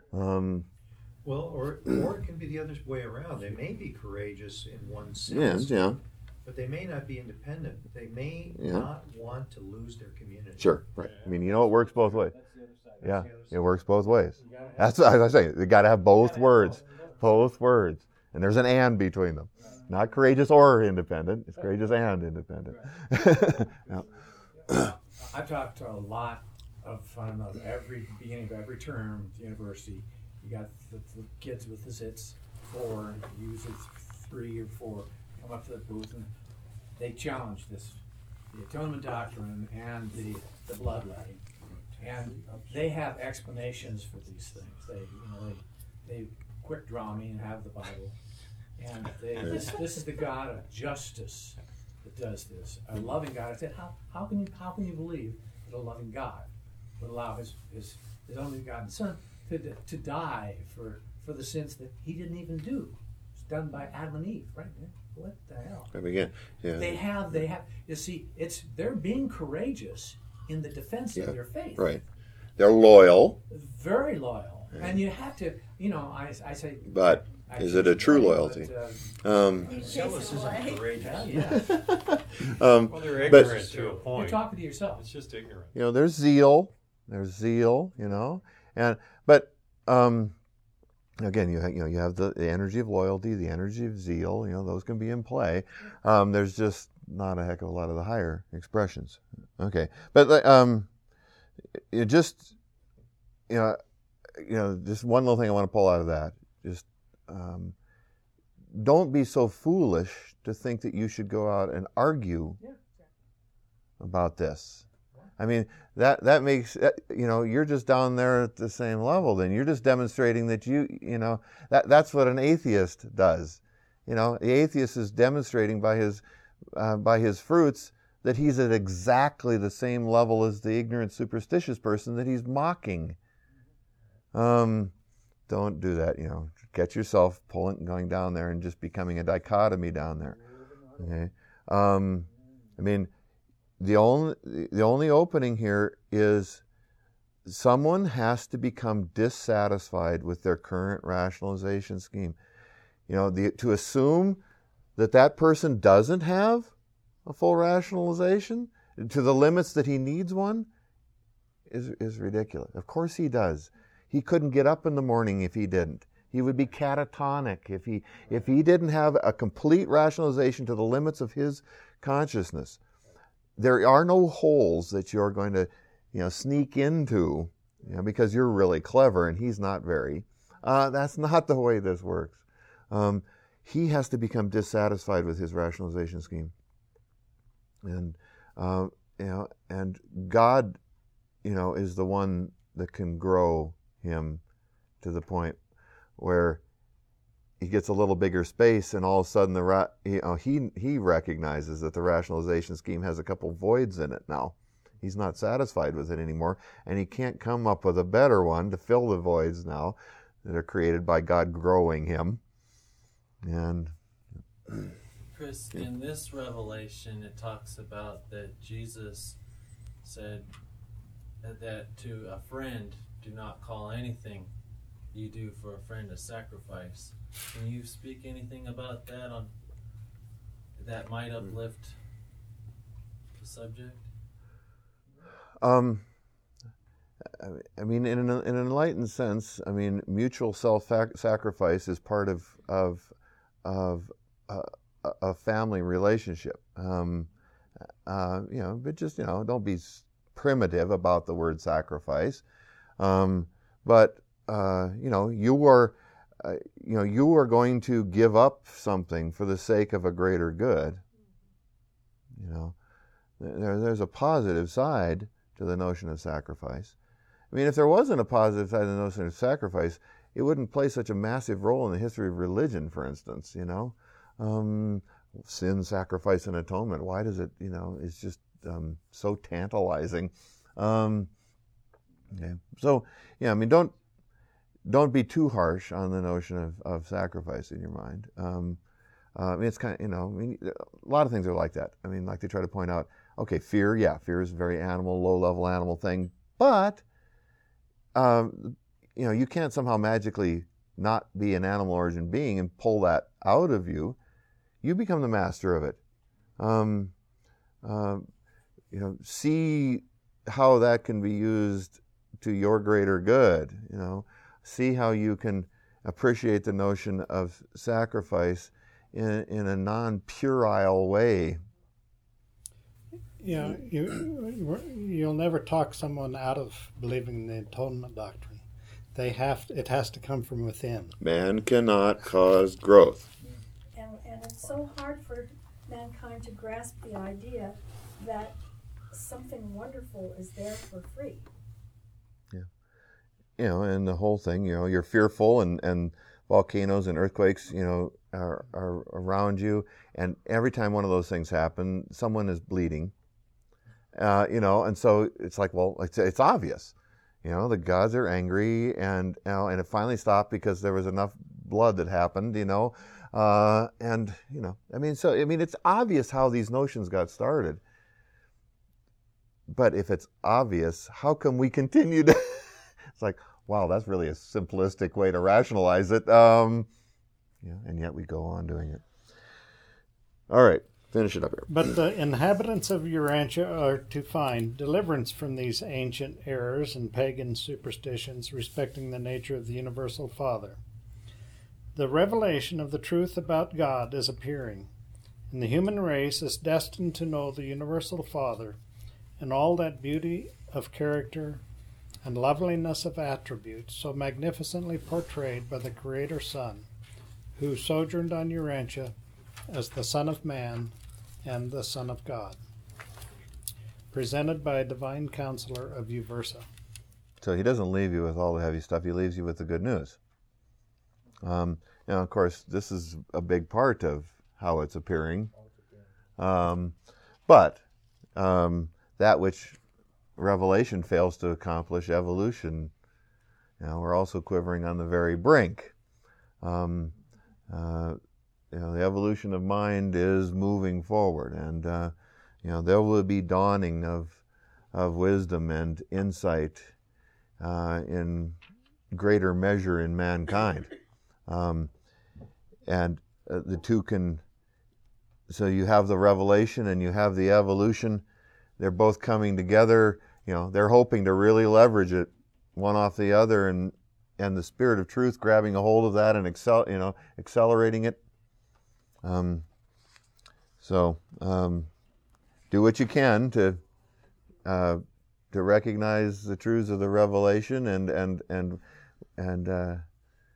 Or it can be the other way around. They may be courageous in one sense, but they may not be independent. They may not want to lose their community. Sure, right. It works both ways. That's the other side. Yeah, it works both ways. That's what I was saying. You got to have both words, and there's an and between them. Not courageous or independent. It's courageous and independent. Yeah. I've talked to a lot of, I don't know, every beginning of every term at the university, you got the kids with the zits, 4, usually 3 or 4, come up to the booth and they challenge this, the atonement doctrine and the bloodletting. And they have explanations for these things. They quick draw me and have the Bible. And this is the God of justice that does this. A loving God. I said, how can you believe that a loving God would allow his only begotten Son to die for the sins that he didn't even do? It's done by Adam and Eve, right? What the hell? Again, yeah. They have. You see, they're being courageous in the defense of their faith. Right. They're loyal. Very loyal. Yeah. And you have to, I say. But is it a true loyalty? Zealous isn't courageous. Yeah. Well, they're ignorant to a point. You're talking to yourself. It's just ignorant. There's zeal. Again, you have the energy of loyalty, the energy of zeal. Those can be in play. There's just not a heck of a lot of the higher expressions. Okay, but just one little thing I want to pull out of that. Just don't be so foolish to think that you should go out and argue about this. I mean, that makes, you're just down there at the same level. Then you're just demonstrating that that's what an atheist does. The atheist is demonstrating by his fruits that he's at exactly the same level as the ignorant, superstitious person that he's mocking. Don't do that. Get yourself going down there and just becoming a dichotomy down there. Okay. I mean, the only opening here is someone has to become dissatisfied with their current rationalization scheme. To assume that person doesn't have a full rationalization to the limits that he needs one is ridiculous. Of course he does. He couldn't get up in the morning if he didn't. He would be catatonic if he didn't have a complete rationalization to the limits of his consciousness. There are no holes that you're going to, sneak into, because you're really clever and he's not very. That's not the way this works. He has to become dissatisfied with his rationalization scheme, and and God, is the one that can grow him to the point where he gets a little bigger space, and all of a sudden he recognizes that the rationalization scheme has a couple voids in it now. He's not satisfied with it anymore, and he can't come up with a better one to fill the voids now that are created by God growing him. And Chris, in this revelation, it talks about that Jesus said that to a friend, do not call anything you do for a friend a sacrifice. Can you speak anything about that that might uplift the subject? I mean, in an enlightened sense, mutual self-sacrifice is part of a family relationship. But just don't be primitive about the word sacrifice. But you are going to give up something for the sake of a greater good. There's a positive side to the notion of sacrifice. If there wasn't a positive side to the notion of sacrifice, it wouldn't play such a massive role in the history of religion, for instance. Sin, sacrifice, and atonement. Why does it? It's just so tantalizing. Okay. So don't be too harsh on the notion of sacrifice in your mind. It's kind of, a lot of things are like that. Like they try to point out, okay, fear is a very low-level animal thing, but, you can't somehow magically not be an animal origin being and pull that out of you. You become the master of it. See how that can be used to your greater good. See how you can appreciate the notion of sacrifice in a non-puerile way. Yeah, you'll never talk someone out of believing the atonement doctrine. It has to come from within. Man cannot cause growth. And it's so hard for mankind to grasp the idea that something wonderful is there for free. Yeah. And the whole thing, you're fearful and volcanoes and earthquakes, are around you. And every time one of those things happen, someone is bleeding. And so it's like, well, it's obvious. The gods are angry, and it finally stopped because there was enough blood that happened, it's obvious how these notions got started. But if it's obvious, how come we continue to? It's like, wow, that's really a simplistic way to rationalize it. And yet we go on doing it. All right. Finish it up here. But the inhabitants of Urantia are to find deliverance from these ancient errors and pagan superstitions respecting the nature of the Universal Father. The revelation of the truth about God is appearing, and the human race is destined to know the Universal Father and all that beauty of character and loveliness of attributes so magnificently portrayed by the Creator Son, who sojourned on Urantia as the Son of Man and the Son of God, presented by a divine counselor of Uversa. So he doesn't leave you with all the heavy stuff. He leaves you with the good news. Of course, this is a big part of how it's appearing. But that which Revelation fails to accomplish, evolution, we're also quivering on the very brink. The evolution of mind is moving forward, and there will be dawning of wisdom and insight in greater measure in mankind, and the two can. So you have the revelation and you have the evolution. They're both coming together. They're hoping to really leverage it, one off the other, and the Spirit of Truth grabbing a hold of that and accelerating it. Do what you can to recognize the truths of the revelation, and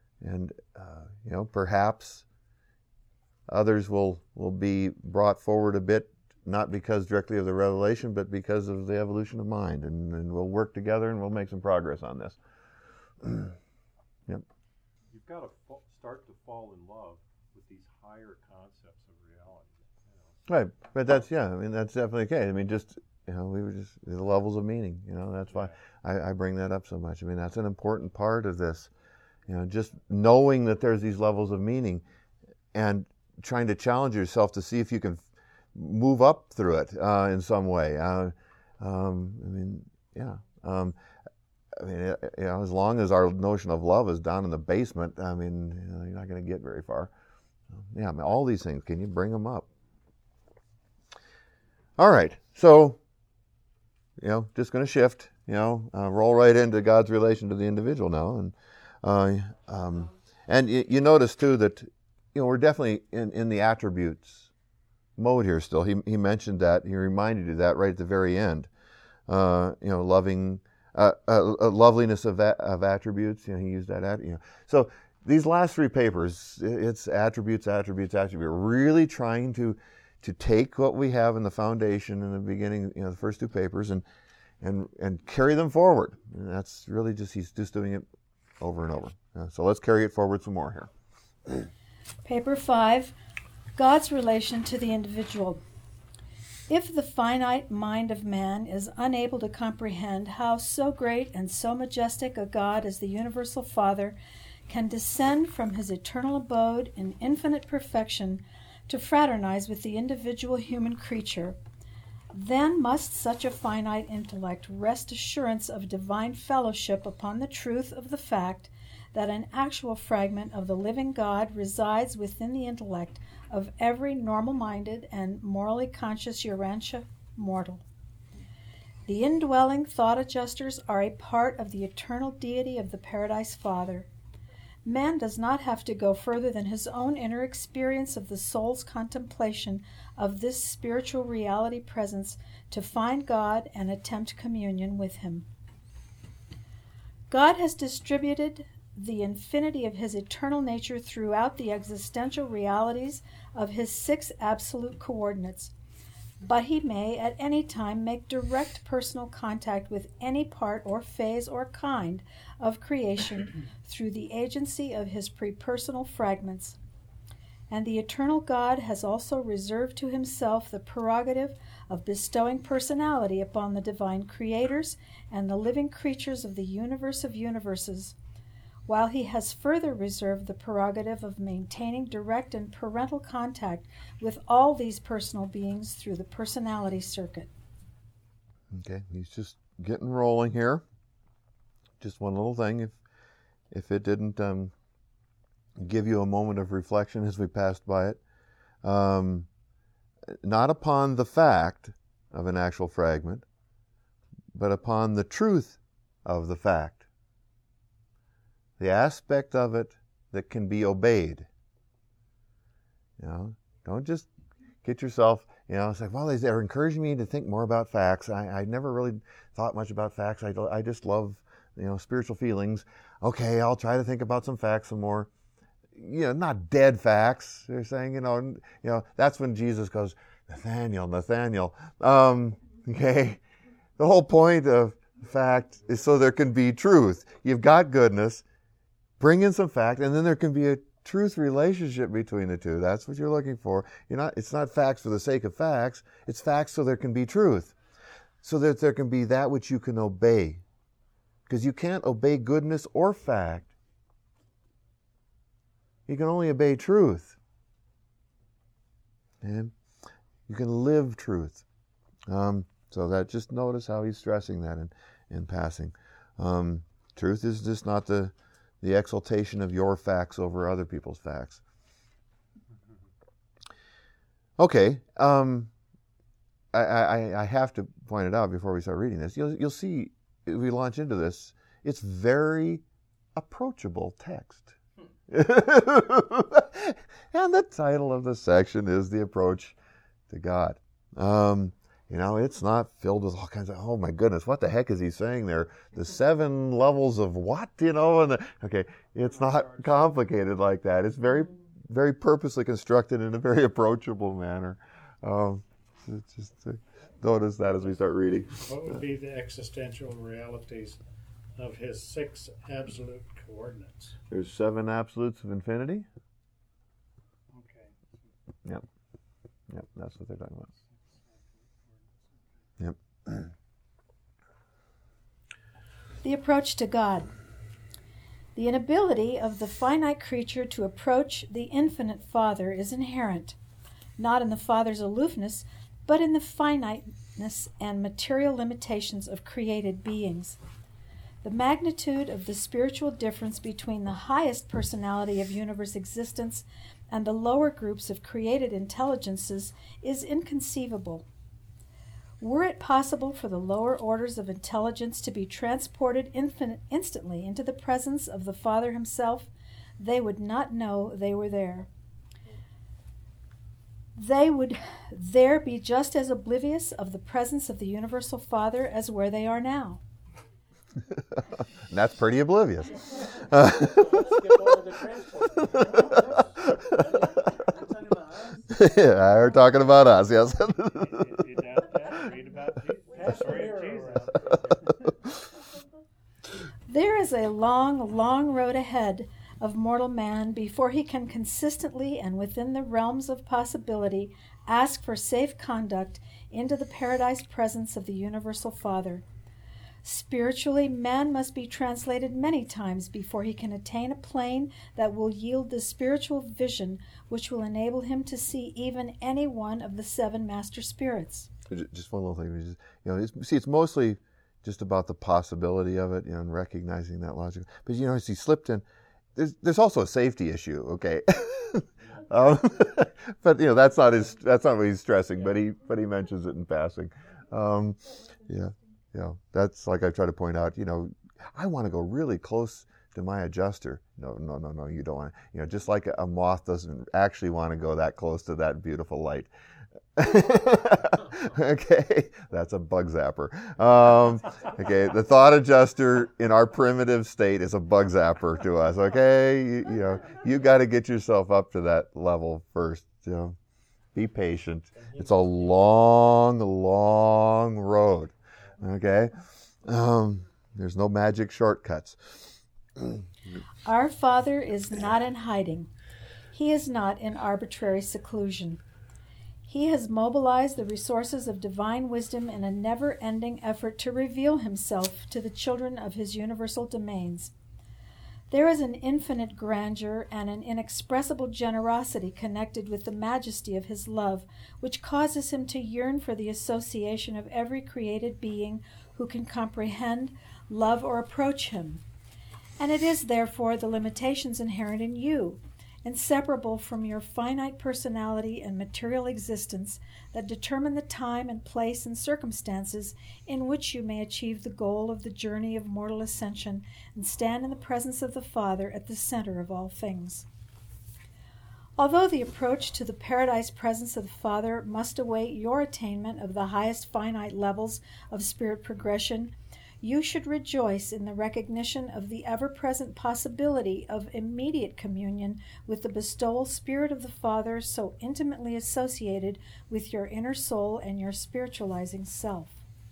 perhaps others will be brought forward a bit, not because directly of the revelation, but because of the evolution of mind, and we'll work together and we'll make some progress on this. Yep. You've got to start to fall in love with these higher concepts of reality. Right, but that's definitely okay. We were just the levels of meaning. That's why I bring that up so much. That's an important part of this. Just knowing that there's these levels of meaning, and trying to challenge yourself to see if you can move up through it in some way. As long as our notion of love is down in the basement, you're not going to get very far. All these things, can you bring them up? All right, so, just going to shift, roll right into God's relation to the individual now. And you notice, too, that, we're definitely in the attributes mode here still. He mentioned that, he reminded you of that right at the very end. Loving, loveliness of attributes, he used that, So these last three papers, it's attributes. We're really trying to take what we have in the foundation in the beginning, the first two papers, and carry them forward. And that's really he's just doing it over and over. So let's carry it forward some more here. Paper 5, God's relation to the individual. If the finite mind of man is unable to comprehend how so great and so majestic a God as the Universal Father can descend from his eternal abode in infinite perfection to fraternize with the individual human creature, then must such a finite intellect rest assurance of divine fellowship upon the truth of the fact that an actual fragment of the living God resides within the intellect of every normal-minded and morally conscious Urantia mortal. The indwelling thought adjusters are a part of the eternal deity of the Paradise Father. man does not have to go further than his own inner experience of the soul's contemplation of this spiritual reality presence to find God and attempt communion with him. God has distributed the infinity of his eternal nature throughout the existential realities of his 6 absolute coordinates, but he may at any time make direct personal contact with any part or phase or kind of creation through the agency of his prepersonal fragments. And the eternal God has also reserved to himself the prerogative of bestowing personality upon the divine creators and the living creatures of the universe of universes, while he has further reserved the prerogative of maintaining direct and parental contact with all these personal beings through the personality circuit. Okay, he's just getting rolling here. Just one little thing, if it didn't give you a moment of reflection as we passed by it, not upon the fact of an actual fragment, but upon the truth of the fact. The aspect of it that can be obeyed. Don't just get yourself, it's like, well, they're encouraging me to think more about facts. I never really thought much about facts. I just love, spiritual feelings. Okay, I'll try to think about some facts some more. Not dead facts. They're saying, that's when Jesus goes, Nathaniel. Okay, the whole point of fact is so there can be truth. You've got goodness. Bring in some fact, and then there can be a truth relationship between the two. That's what you're looking for. It's not facts for the sake of facts. It's facts so there can be truth, so that there can be that which you can obey. Because you can't obey goodness or fact. You can only obey truth. And you can live truth. So that, just notice how he's stressing that in passing. Truth is just not the exaltation of your facts over other people's facts. Okay, I have to point it out before we start reading this. You'll see, if we launch into this, it's very approachable text. And the title of the section is The Approach to God. It's not filled with all kinds of, oh my goodness, what the heck is he saying there? The 7 levels of what, okay, it's not complicated like that. It's very, very purposely constructed in a very approachable manner. Just notice that as we start reading. What would be the existential realities of his 6 absolute coordinates? There's 7 absolutes of infinity. Okay. Yep, that's what they're talking about. Yep. The approach to God. The inability of the finite creature to approach the infinite Father is inherent, not in the Father's aloofness, but in the finiteness and material limitations of created beings. The magnitude of the spiritual difference between the highest personality of universe existence and the lower groups of created intelligences is inconceivable. Were it possible for the lower orders of intelligence to be transported instantly into the presence of the Father himself, they would not know they were there. They would there be just as oblivious of the presence of the Universal Father as where they are now. That's pretty oblivious. Yeah, we're talking about us, yes. There is a long, long road ahead of mortal man before he can consistently and within the realms of possibility ask for safe conduct into the paradise presence of the Universal Father. Spiritually, man must be translated many times before he can attain a plane that will yield the spiritual vision which will enable him to see even any one of the 7 master spirits. Just one little thing. It's mostly just about the possibility of it, and recognizing that logic. But as he slipped in, there's also a safety issue. Okay, but that's not what he's stressing. But he mentions it in passing. That's like I try to point out. I want to go really close to my adjuster. No, you don't want to. Just like a moth doesn't actually want to go that close to that beautiful light. Okay, that's a bug zapper. Okay, the thought adjuster in our primitive state is a bug zapper to us. Okay, you got to get yourself up to that level first. Be patient. It's a long, long road. Okay, there's no magic shortcuts. Our Father is not in hiding. He is not in arbitrary seclusion. He has mobilized the resources of divine wisdom in a never-ending effort to reveal himself to the children of his universal domains. There is an infinite grandeur and an inexpressible generosity connected with the majesty of his love, which causes him to yearn for the association of every created being who can comprehend, love, or approach him. And it is, therefore, the limitations inherent in you, inseparable from your finite personality and material existence, that determine the time and place and circumstances in which you may achieve the goal of the journey of mortal ascension and stand in the presence of the Father at the center of all things. Although the approach to the paradise presence of the Father must await your attainment of the highest finite levels of spirit progression, you should rejoice in the recognition of the ever-present possibility of immediate communion with the bestowal spirit of the Father, so intimately associated with your inner soul and your spiritualizing self.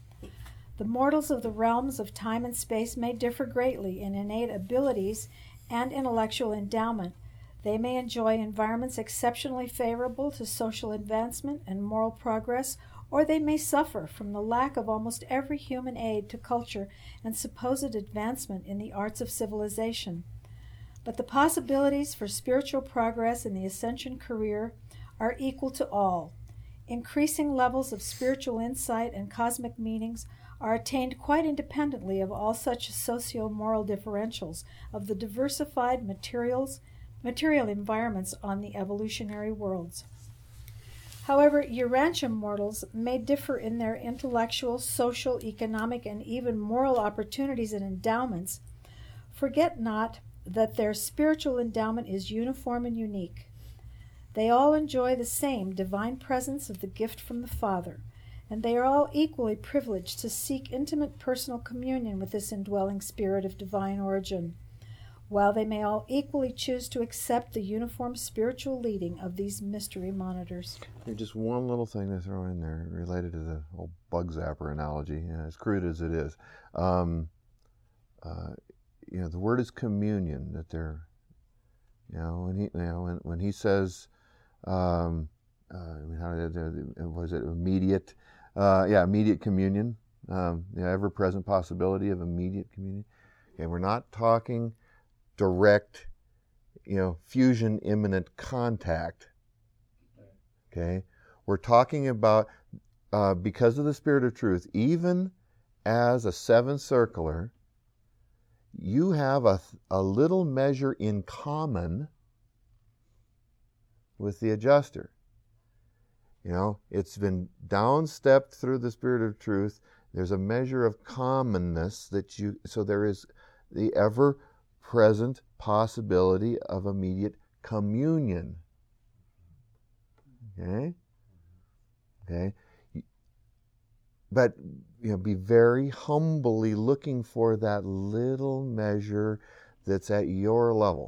The mortals of the realms of time and space may differ greatly in innate abilities and intellectual endowment. They may enjoy environments exceptionally favorable to social advancement and moral progress, or they may suffer from the lack of almost every human aid to culture and supposed advancement in the arts of civilization. But the possibilities for spiritual progress in the ascension career are equal to all. Increasing levels of spiritual insight and cosmic meanings are attained quite independently of all such socio-moral differentials of the diversified material environments on the evolutionary worlds. However, Urantium mortals may differ in their intellectual, social, economic, and even moral opportunities and endowments. Forget not that their spiritual endowment is uniform and unique. They all enjoy the same divine presence of the gift from the Father, and they are all equally privileged to seek intimate personal communion with this indwelling spirit of divine origin, while they may all equally choose to accept the uniform spiritual leading of these mystery monitors. Just one little thing to throw in there related to the whole bug zapper analogy, as crude as it is. The word is communion. That they're, when he says, was it immediate? Immediate communion. The ever-present possibility of immediate communion. Okay, we're not talking direct, fusion, imminent contact. Okay, we're talking about because of the Spirit of Truth, even as a seventh circler, you have a little measure in common with the adjuster. It's been downstepped through the Spirit of Truth. There's a measure of commonness so there is the ever-present possibility of immediate communion. Okay? But, be very humbly looking for that little measure that's at your level.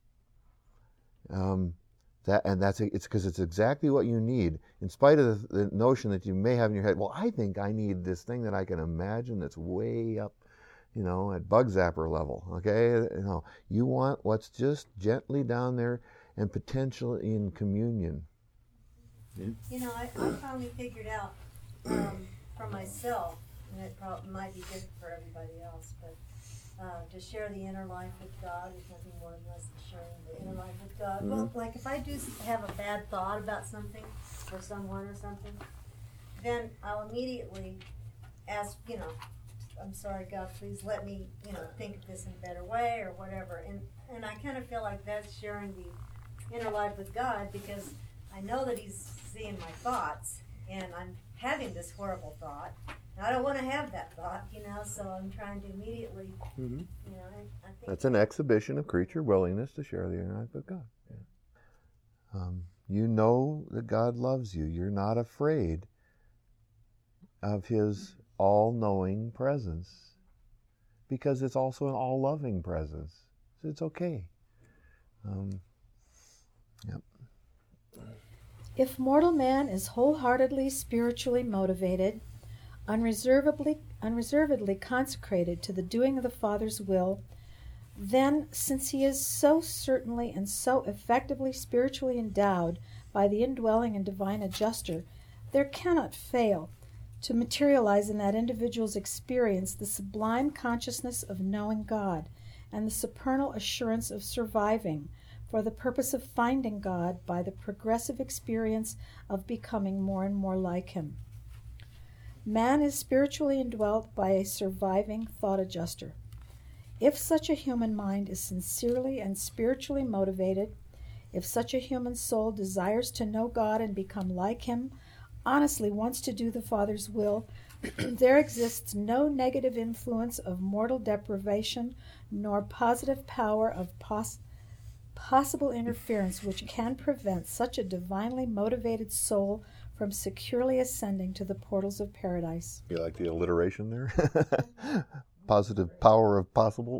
It's because it's exactly what you need, in spite of the notion that you may have in your head. Well, I think I need this thing that I can imagine that's way up, at bug zapper level. Okay, you want what's just gently down there and potential in communion. I finally figured out for myself, and it probably might be different for everybody else, but to share the inner life with God is nothing more than less than sharing the inner life with God. Mm-hmm. Well, like if I do have a bad thought about something or someone or something, then I'll immediately ask, I'm sorry, God, please let me, think of this in a better way or whatever. And I kind of feel like that's sharing the inner life with God, because I know that He's seeing my thoughts, and I'm having this horrible thought, I don't want to have that thought, so I'm trying to immediately, Mm-hmm. I think That's an exhibition of creature willingness to share the inner life with God. Yeah. You know that God loves you. You're not afraid of His all-knowing presence because it's also an all-loving presence. So it's okay. Yep. If mortal man is wholeheartedly spiritually motivated, unreservedly consecrated to the doing of the Father's will, then, since he is so certainly and so effectively spiritually endowed by the indwelling and divine adjuster, there cannot fail to materialize in that individual's experience the sublime consciousness of knowing God and the supernal assurance of surviving for the purpose of finding God by the progressive experience of becoming more and more like Him. Man is spiritually indwelt by a surviving thought adjuster. If such a human mind is sincerely and spiritually motivated, if such a human soul desires to know God and become like Him, honestly wants to do the Father's will, there exists no negative influence of mortal deprivation nor positive power of possible interference which can prevent such a divinely motivated soul from securely ascending to the portals of paradise. You like the alliteration there? Positive power of possible.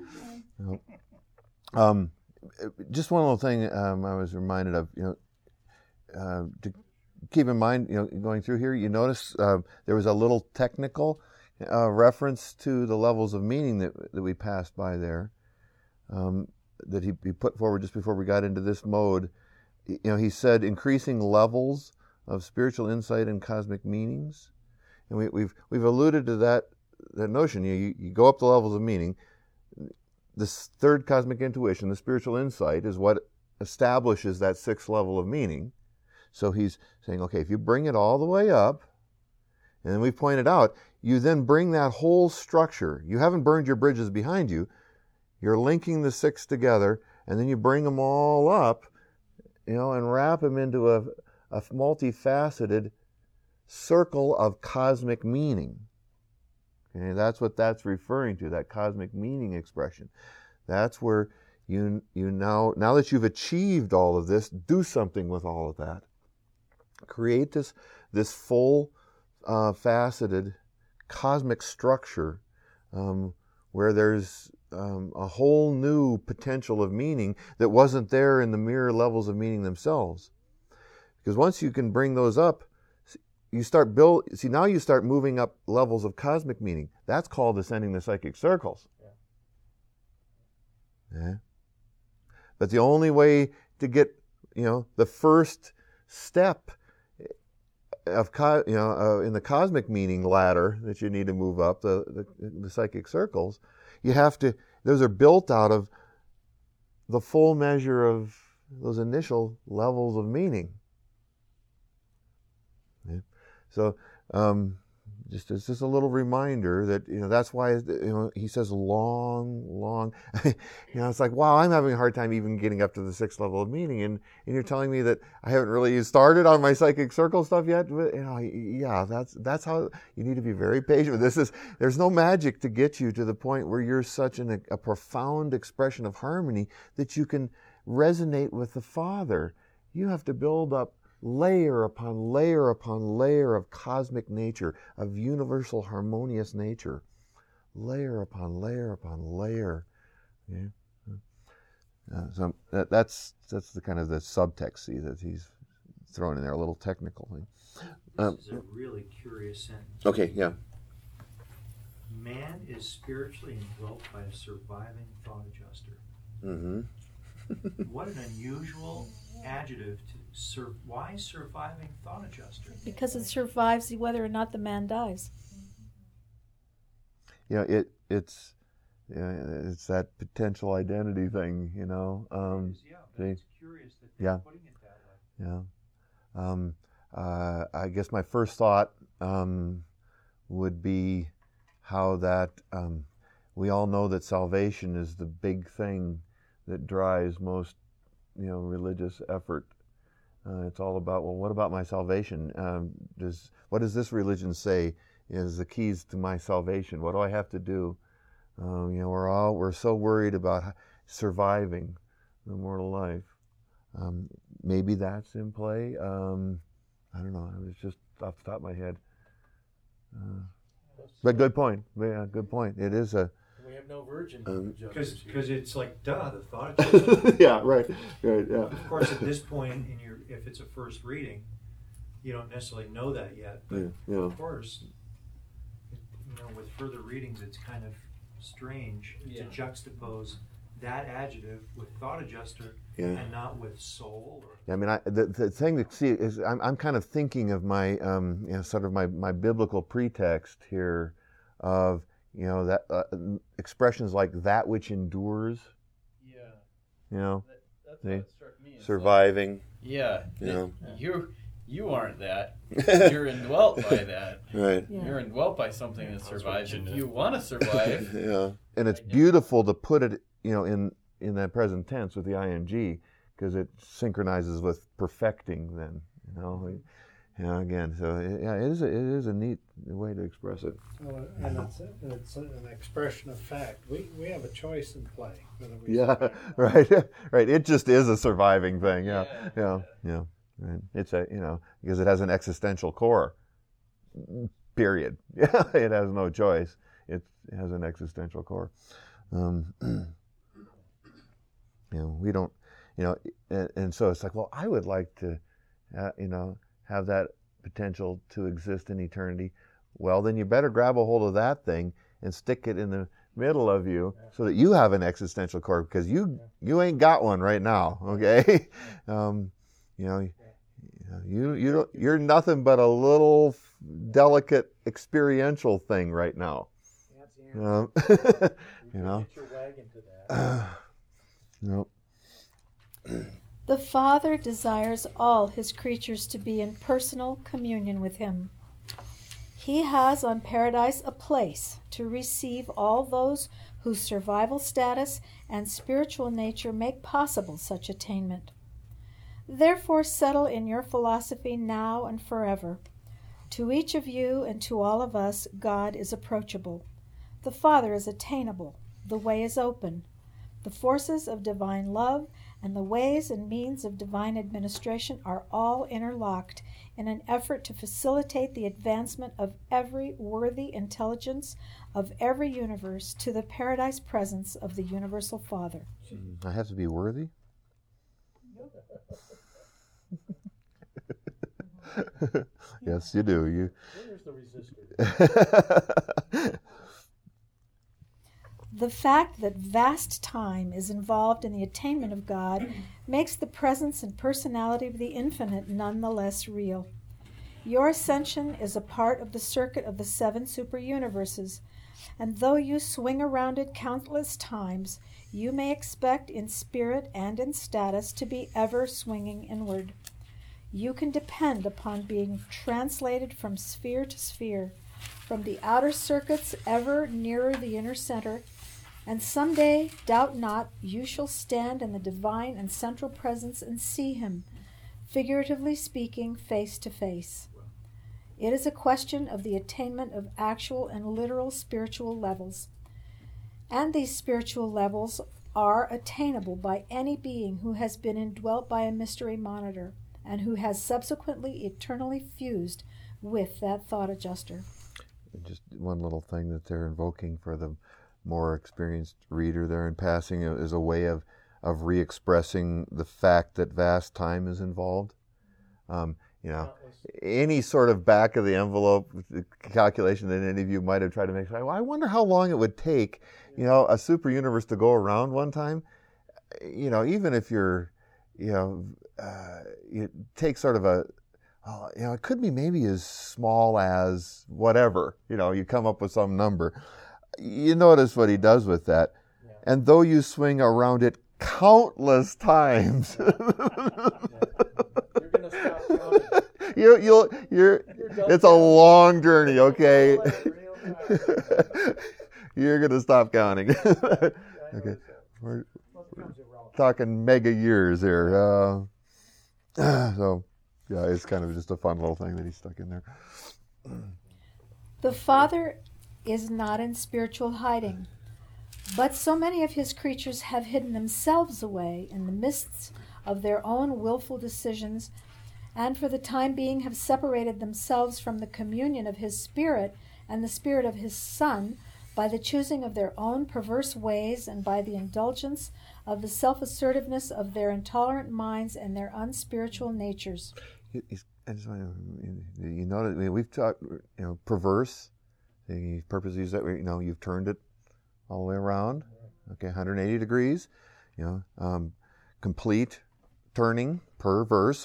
Just one little thing I was reminded of, to keep in mind, going through here, you notice there was a little technical reference to the levels of meaning that we passed by there, that he put forward just before we got into this mode. He said increasing levels of spiritual insight and cosmic meanings, and we've alluded to that notion. You go up the levels of meaning. This third cosmic intuition, the spiritual insight, is what establishes that sixth level of meaning. So he's saying, okay, if you bring it all the way up, and then we've pointed out, you then bring that whole structure. You haven't burned your bridges behind you. You're linking the six together, and then you bring them all up, and wrap them into a multifaceted circle of cosmic meaning. Okay, that's what that's referring to, that cosmic meaning expression. That's where you now that you've achieved all of this, do something with all of that. Create this full faceted cosmic structure where there's a whole new potential of meaning that wasn't there in the mere levels of meaning themselves. Because once you can bring those up, you start now you start moving up levels of cosmic meaning. That's called ascending the psychic circles. Yeah. But the only way to get, the first step of in the cosmic meaning ladder that you need to move up, the psychic circles, those are built out of the full measure of those initial levels of meaning. Yeah. So it's just a little reminder that that's why he says long. It's like, wow, I'm having a hard time even getting up to the sixth level of meaning, and you're telling me that I haven't really started on my psychic circle stuff yet. But, that's how you need to be very patient with this. There's no magic to get you to the point where you're such a profound expression of harmony that you can resonate with the Father. You have to build up layer upon layer upon layer of cosmic nature, of universal harmonious nature. Layer upon layer upon layer. Yeah. So that's the kind of the subtext that he's thrown in there, a little technical thing. This is a really curious sentence. Okay, yeah. Man is spiritually indwelt by a surviving thought adjuster. Mm-hmm. What an unusual adjective why surviving thought adjuster? Because it survives whether or not the man dies. It's that potential identity thing, It's curious that they're putting it that way. Yeah. I guess my first thought would be how that we all know that salvation is the big thing that drives most, religious effort. It's all about, well, what about my salvation? What does this religion say is the keys to my salvation. What do I have to do? We're so worried about surviving the mortal life. Maybe that's in play. I don't know. It was just off the top of my head. But good point. Yeah, good point. It is a. We have no virgin because it's like the thought adjustment. Yeah, right. Yeah. Of course, at this point if it's a first reading, you don't necessarily know that yet. But of course, with further readings, it's kind of strange to juxtapose that adjective with thought adjuster and not with soul. I mean, the thing to see is I'm kind of thinking of my sort of my biblical pretext here of that expressions like that which endures. Yeah. That's what struck me. Surviving. You aren't that. You're indwelt by that. Right. Yeah. You're indwelt by something that survives. If you want to survive. And it's beautiful to put it, in that present tense with the ing, because it synchronizes with perfecting. Then, again. So it is a neat way to express it. Well, and it's an expression of fact. We have a choice in play. Right. It just is a surviving thing. Yeah. Right. It's because it has an existential core. Period. It has no choice. It has an existential core. We don't, and so it's like, well, I would like to, have that potential to exist in eternity. Well, then you better grab a hold of that thing and stick it in the middle of you so that you have an existential core, because you ain't got one right now. Okay. You're nothing but a little delicate experiential thing right now. Get your wagon to that. Nope. The Father desires all his creatures to be in personal communion with him. He has on Paradise a place to receive all those whose survival status and spiritual nature make possible such attainment. Therefore settle in your philosophy now and forever. To each of you and to all of us, God is approachable. The Father is attainable. The way is open. The forces of divine love and the ways and means of divine administration are all interlocked in an effort to facilitate the advancement of every worthy intelligence of every universe to the paradise presence of the universal Father. I have to be worthy? Yes, you do. Where's the resistor? The fact that vast time is involved in the attainment of God makes the presence and personality of the infinite none the less real. Your ascension is a part of the circuit of the 7 super-universes, and though you swing around it countless times, you may expect in spirit and in status to be ever swinging inward. You can depend upon being translated from sphere to sphere, from the outer circuits ever nearer the inner center, and someday, doubt not, you shall stand in the divine and central presence and see him, figuratively speaking, face to face. It is a question of the attainment of actual and literal spiritual levels. And these spiritual levels are attainable by any being who has been indwelt by a mystery monitor and who has subsequently eternally fused with that thought adjuster. Just one little thing that they're invoking for the more experienced reader there in passing is a way of re-expressing the fact that vast time is involved. Any sort of back of the envelope calculation that any of you might have tried to make, well, I wonder how long it would take, a super universe to go around one time. Even if you're, it takes sort of it could be maybe as small as whatever, you come up with some number. You notice what he does with that. Yeah. And though you swing around it countless times, you're going to stop counting. It's a long journey, okay? You're going to stop counting. Okay. We're talking mega years here. So, yeah, it's kind of just a fun little thing that he stuck in there. The Father is not in spiritual hiding, but so many of his creatures have hidden themselves away in the mists of their own willful decisions, and for the time being have separated themselves from the communion of his Spirit and the Spirit of his Son by the choosing of their own perverse ways and by the indulgence of the self-assertiveness of their intolerant minds and their unspiritual natures. I just want to, you know, we've talked, perverse. He purposely used that. You've turned it all the way around. Okay, 180 degrees. Complete turning, perverse.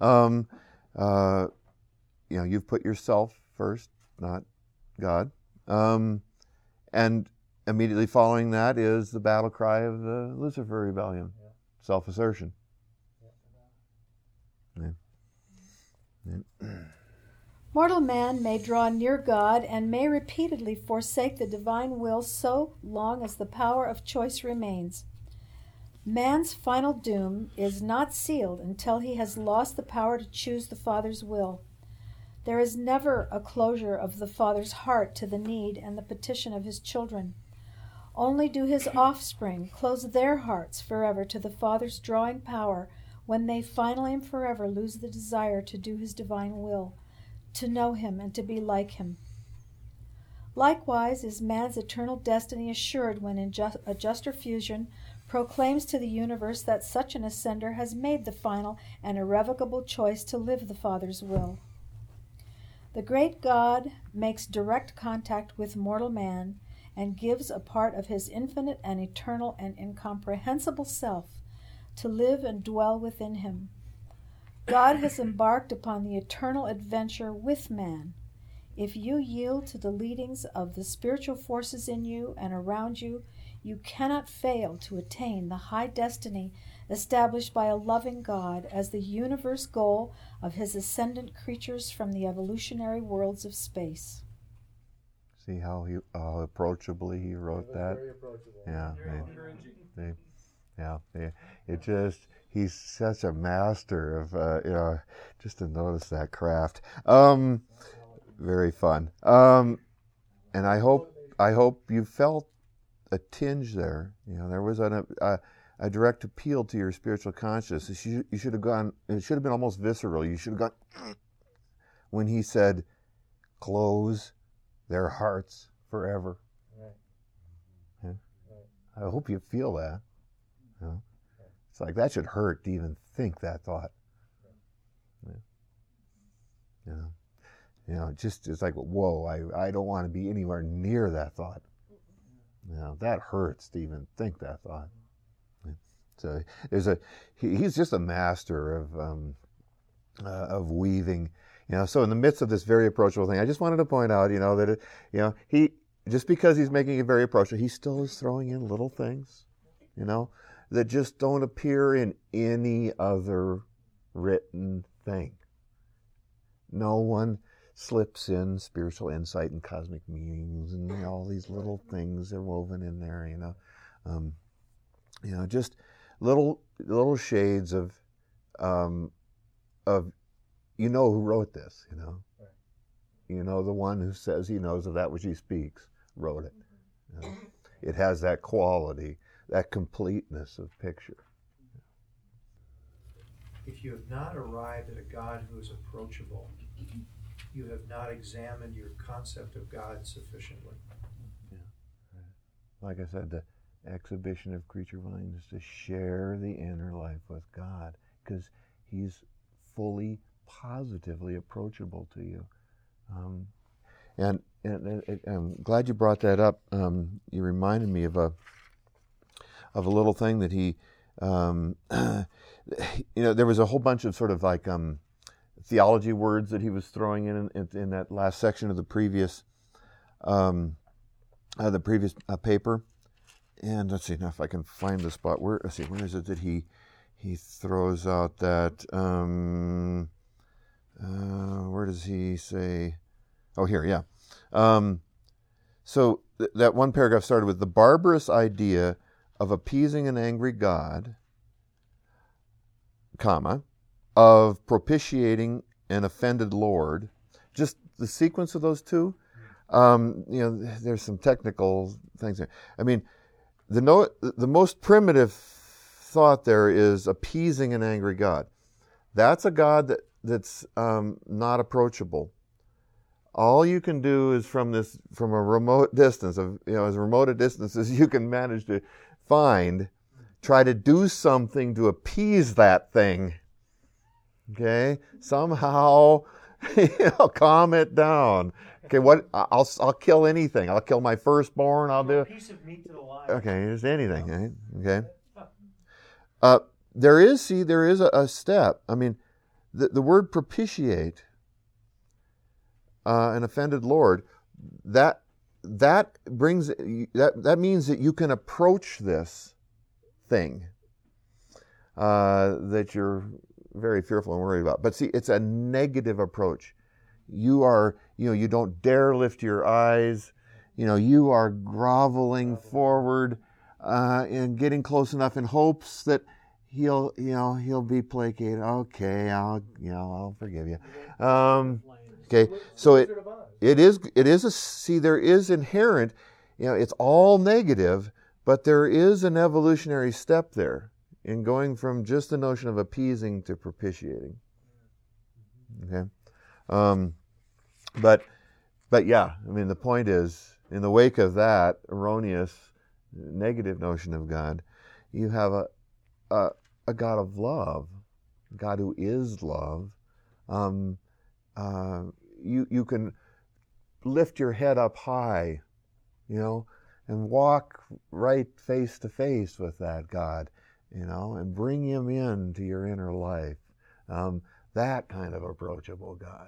You've put yourself first, not God. And immediately following that is the battle cry of the Lucifer rebellion, self-assertion. Mortal man may draw near God and may repeatedly forsake the divine will so long as the power of choice remains. Man's final doom is not sealed until he has lost the power to choose the Father's will. There is never a closure of the Father's heart to the need and the petition of his children. Only do his offspring close their hearts forever to the Father's drawing power when they finally and forever lose the desire to do his divine will, to know him and to be like him. Likewise is man's eternal destiny assured when a juster fusion proclaims to the universe that such an ascender has made the final and irrevocable choice to live the Father's will. The great God makes direct contact with mortal man and gives a part of his infinite and eternal and incomprehensible self to live and dwell within him. God has embarked upon the eternal adventure with man. If you yield to the leadings of the spiritual forces in you and around you, you cannot fail to attain the high destiny established by a loving God as the universe goal of his ascendant creatures from the evolutionary worlds of space. See how approachably he wrote that? Very approachable. Yeah. Very encouraging. He's such a master of, just to notice that craft. Very fun. And I hope you felt a tinge there. There was a direct appeal to your spiritual consciousness. You should have gone, it should have been almost visceral. You should have gone, when he said, close their hearts forever. Right. Yeah. Right. I hope you feel that. It's like that should hurt to even think that thought. Just it's like, whoa, I don't want to be anywhere near that thought. That hurts to even think that thought. So he's just a master of weaving. So in the midst of this very approachable thing, I just wanted to point out, that he, just because he's making it very approachable, he still is throwing in little things, that just don't appear in any other written thing. No one slips in spiritual insight and cosmic meanings and all these little things are woven in there, just little shades of who wrote this, Right. The one who says he knows of that which he speaks wrote it. It has that quality, that completeness of picture. If you have not arrived at a God who is approachable, you have not examined your concept of God sufficiently. Yeah. Like I said, the exhibition of creature willingness to share the inner life with God, because he's fully, positively approachable to you. And I'm glad you brought that up. You reminded me of a little thing that he, there was a whole bunch of sort of like theology words that he was throwing in that last section of the previous paper. And let's see now if I can find the spot. Where is it that he throws out that? Where does he say? Oh, here, yeah. So that one paragraph started with the barbarous idea of appeasing an angry God, of propitiating an offended Lord. Just the sequence of those two, There's some technical things there. I mean, the most primitive thought there is appeasing an angry God. That's a God that's not approachable. All you can do is from a remote distance, as remote a distance as you can manage to find, try to do something to appease that thing. Okay, somehow, calm it down. Okay, I'll kill anything. I'll kill my firstborn. I'll do a piece of meat to the lion. Okay, just anything. Right? Okay. There is a step. I mean, the word propitiate an offended Lord, that brings that means that you can approach this thing that you're very fearful and worried about. But see, it's a negative approach. You don't dare lift your eyes. You are groveling forward and getting close enough in hopes that he'll be placated. Okay, I'll forgive you. Okay, so there is inherent, it's all negative, but there is an evolutionary step there in going from just the notion of appeasing to propitiating. Okay, but yeah, I mean, the point is, in the wake of that erroneous, negative notion of God, you have a God of love, God who is love. You can lift your head up high, and walk right face to face with that God, and bring him into your inner life. That kind of approachable God.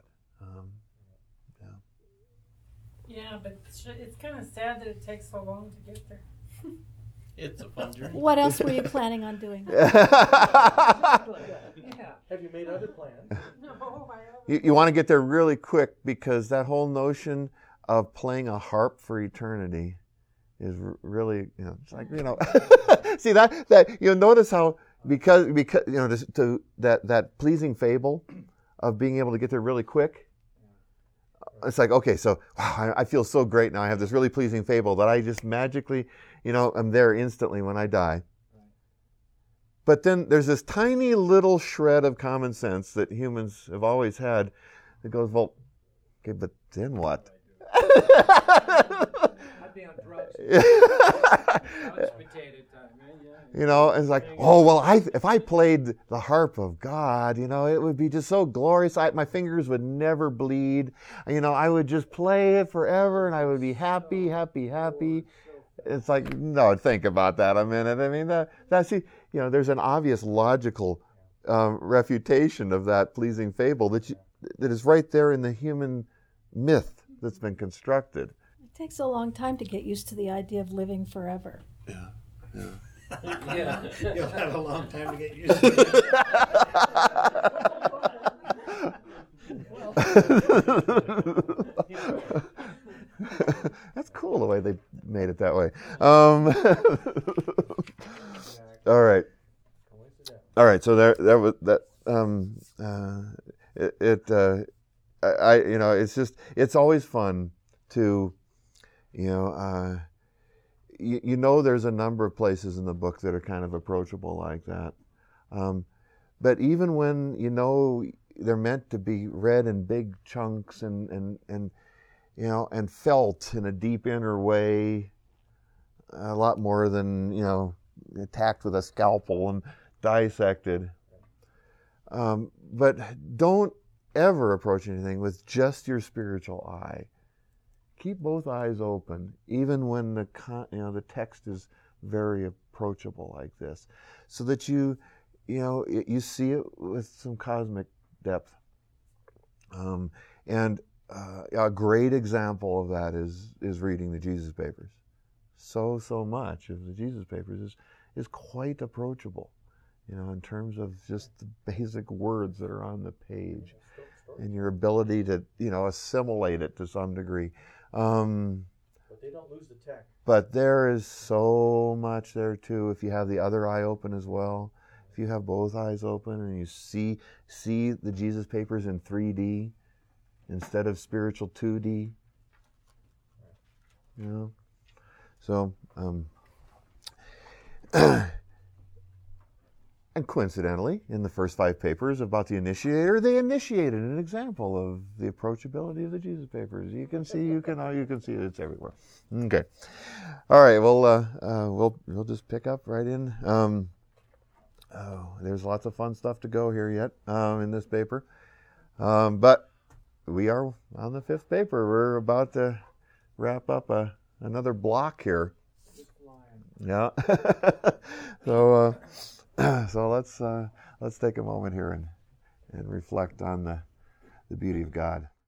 Yeah, but it's kind of sad that it takes so long to get there. It's a fun journey. What else were you planning on doing? Have you made other plans? No, You want to get there really quick, because that whole notion of playing a harp for eternity is really, it's like, see that notice how because to that pleasing fable of being able to get there really quick. It's like, okay, so wow, I feel so great now. I have this really pleasing fable that I just magically, I'm there instantly when I die. But then there's this tiny little shred of common sense that humans have always had that goes, well, okay, but then what? I'd be on drugs. Potato time, man. It's like, oh, well, if I played the harp of God, it would be just so glorious. My fingers would never bleed. I would just play it forever, and I would be happy, happy, happy. It's like, no, think about that a minute. I mean, there's an obvious logical refutation of that pleasing fable that is right there in the human myth that's been constructed. It takes a long time to get used to the idea of living forever. Yeah. Yeah. You'll have a long time to get used to it. That's cool the way they made it that way. All right. So there was that. It's always fun to, there's a number of places in the book that are kind of approachable like that. But even when they're meant to be read in big chunks and felt in a deep inner way, a lot more than, attacked with a scalpel and dissected. But don't ever approach anything with just your spiritual eye. Keep both eyes open, even when the text is very approachable like this, so that you see it with some cosmic depth. And a great example of that is reading the Jesus Papers. So much of the Jesus Papers is quite approachable, in terms of just the basic words that are on the page, and your ability to assimilate it to some degree. But they don't lose the tech. But there is so much there too if you have the other eye open as well. If you have both eyes open and you see the Jesus Papers in 3D instead of spiritual 2D, You know, so and coincidentally, in the first 5 papers about the initiator, they initiated an example of the approachability of the Jesus papers. You can see it. It's everywhere. Okay, all right. Well, we'll just pick up right in. There's lots of fun stuff to go here yet in this paper, but we are on the 5th paper. We're about to wrap up another block here. Yeah. So let's take a moment here and reflect on the beauty of God.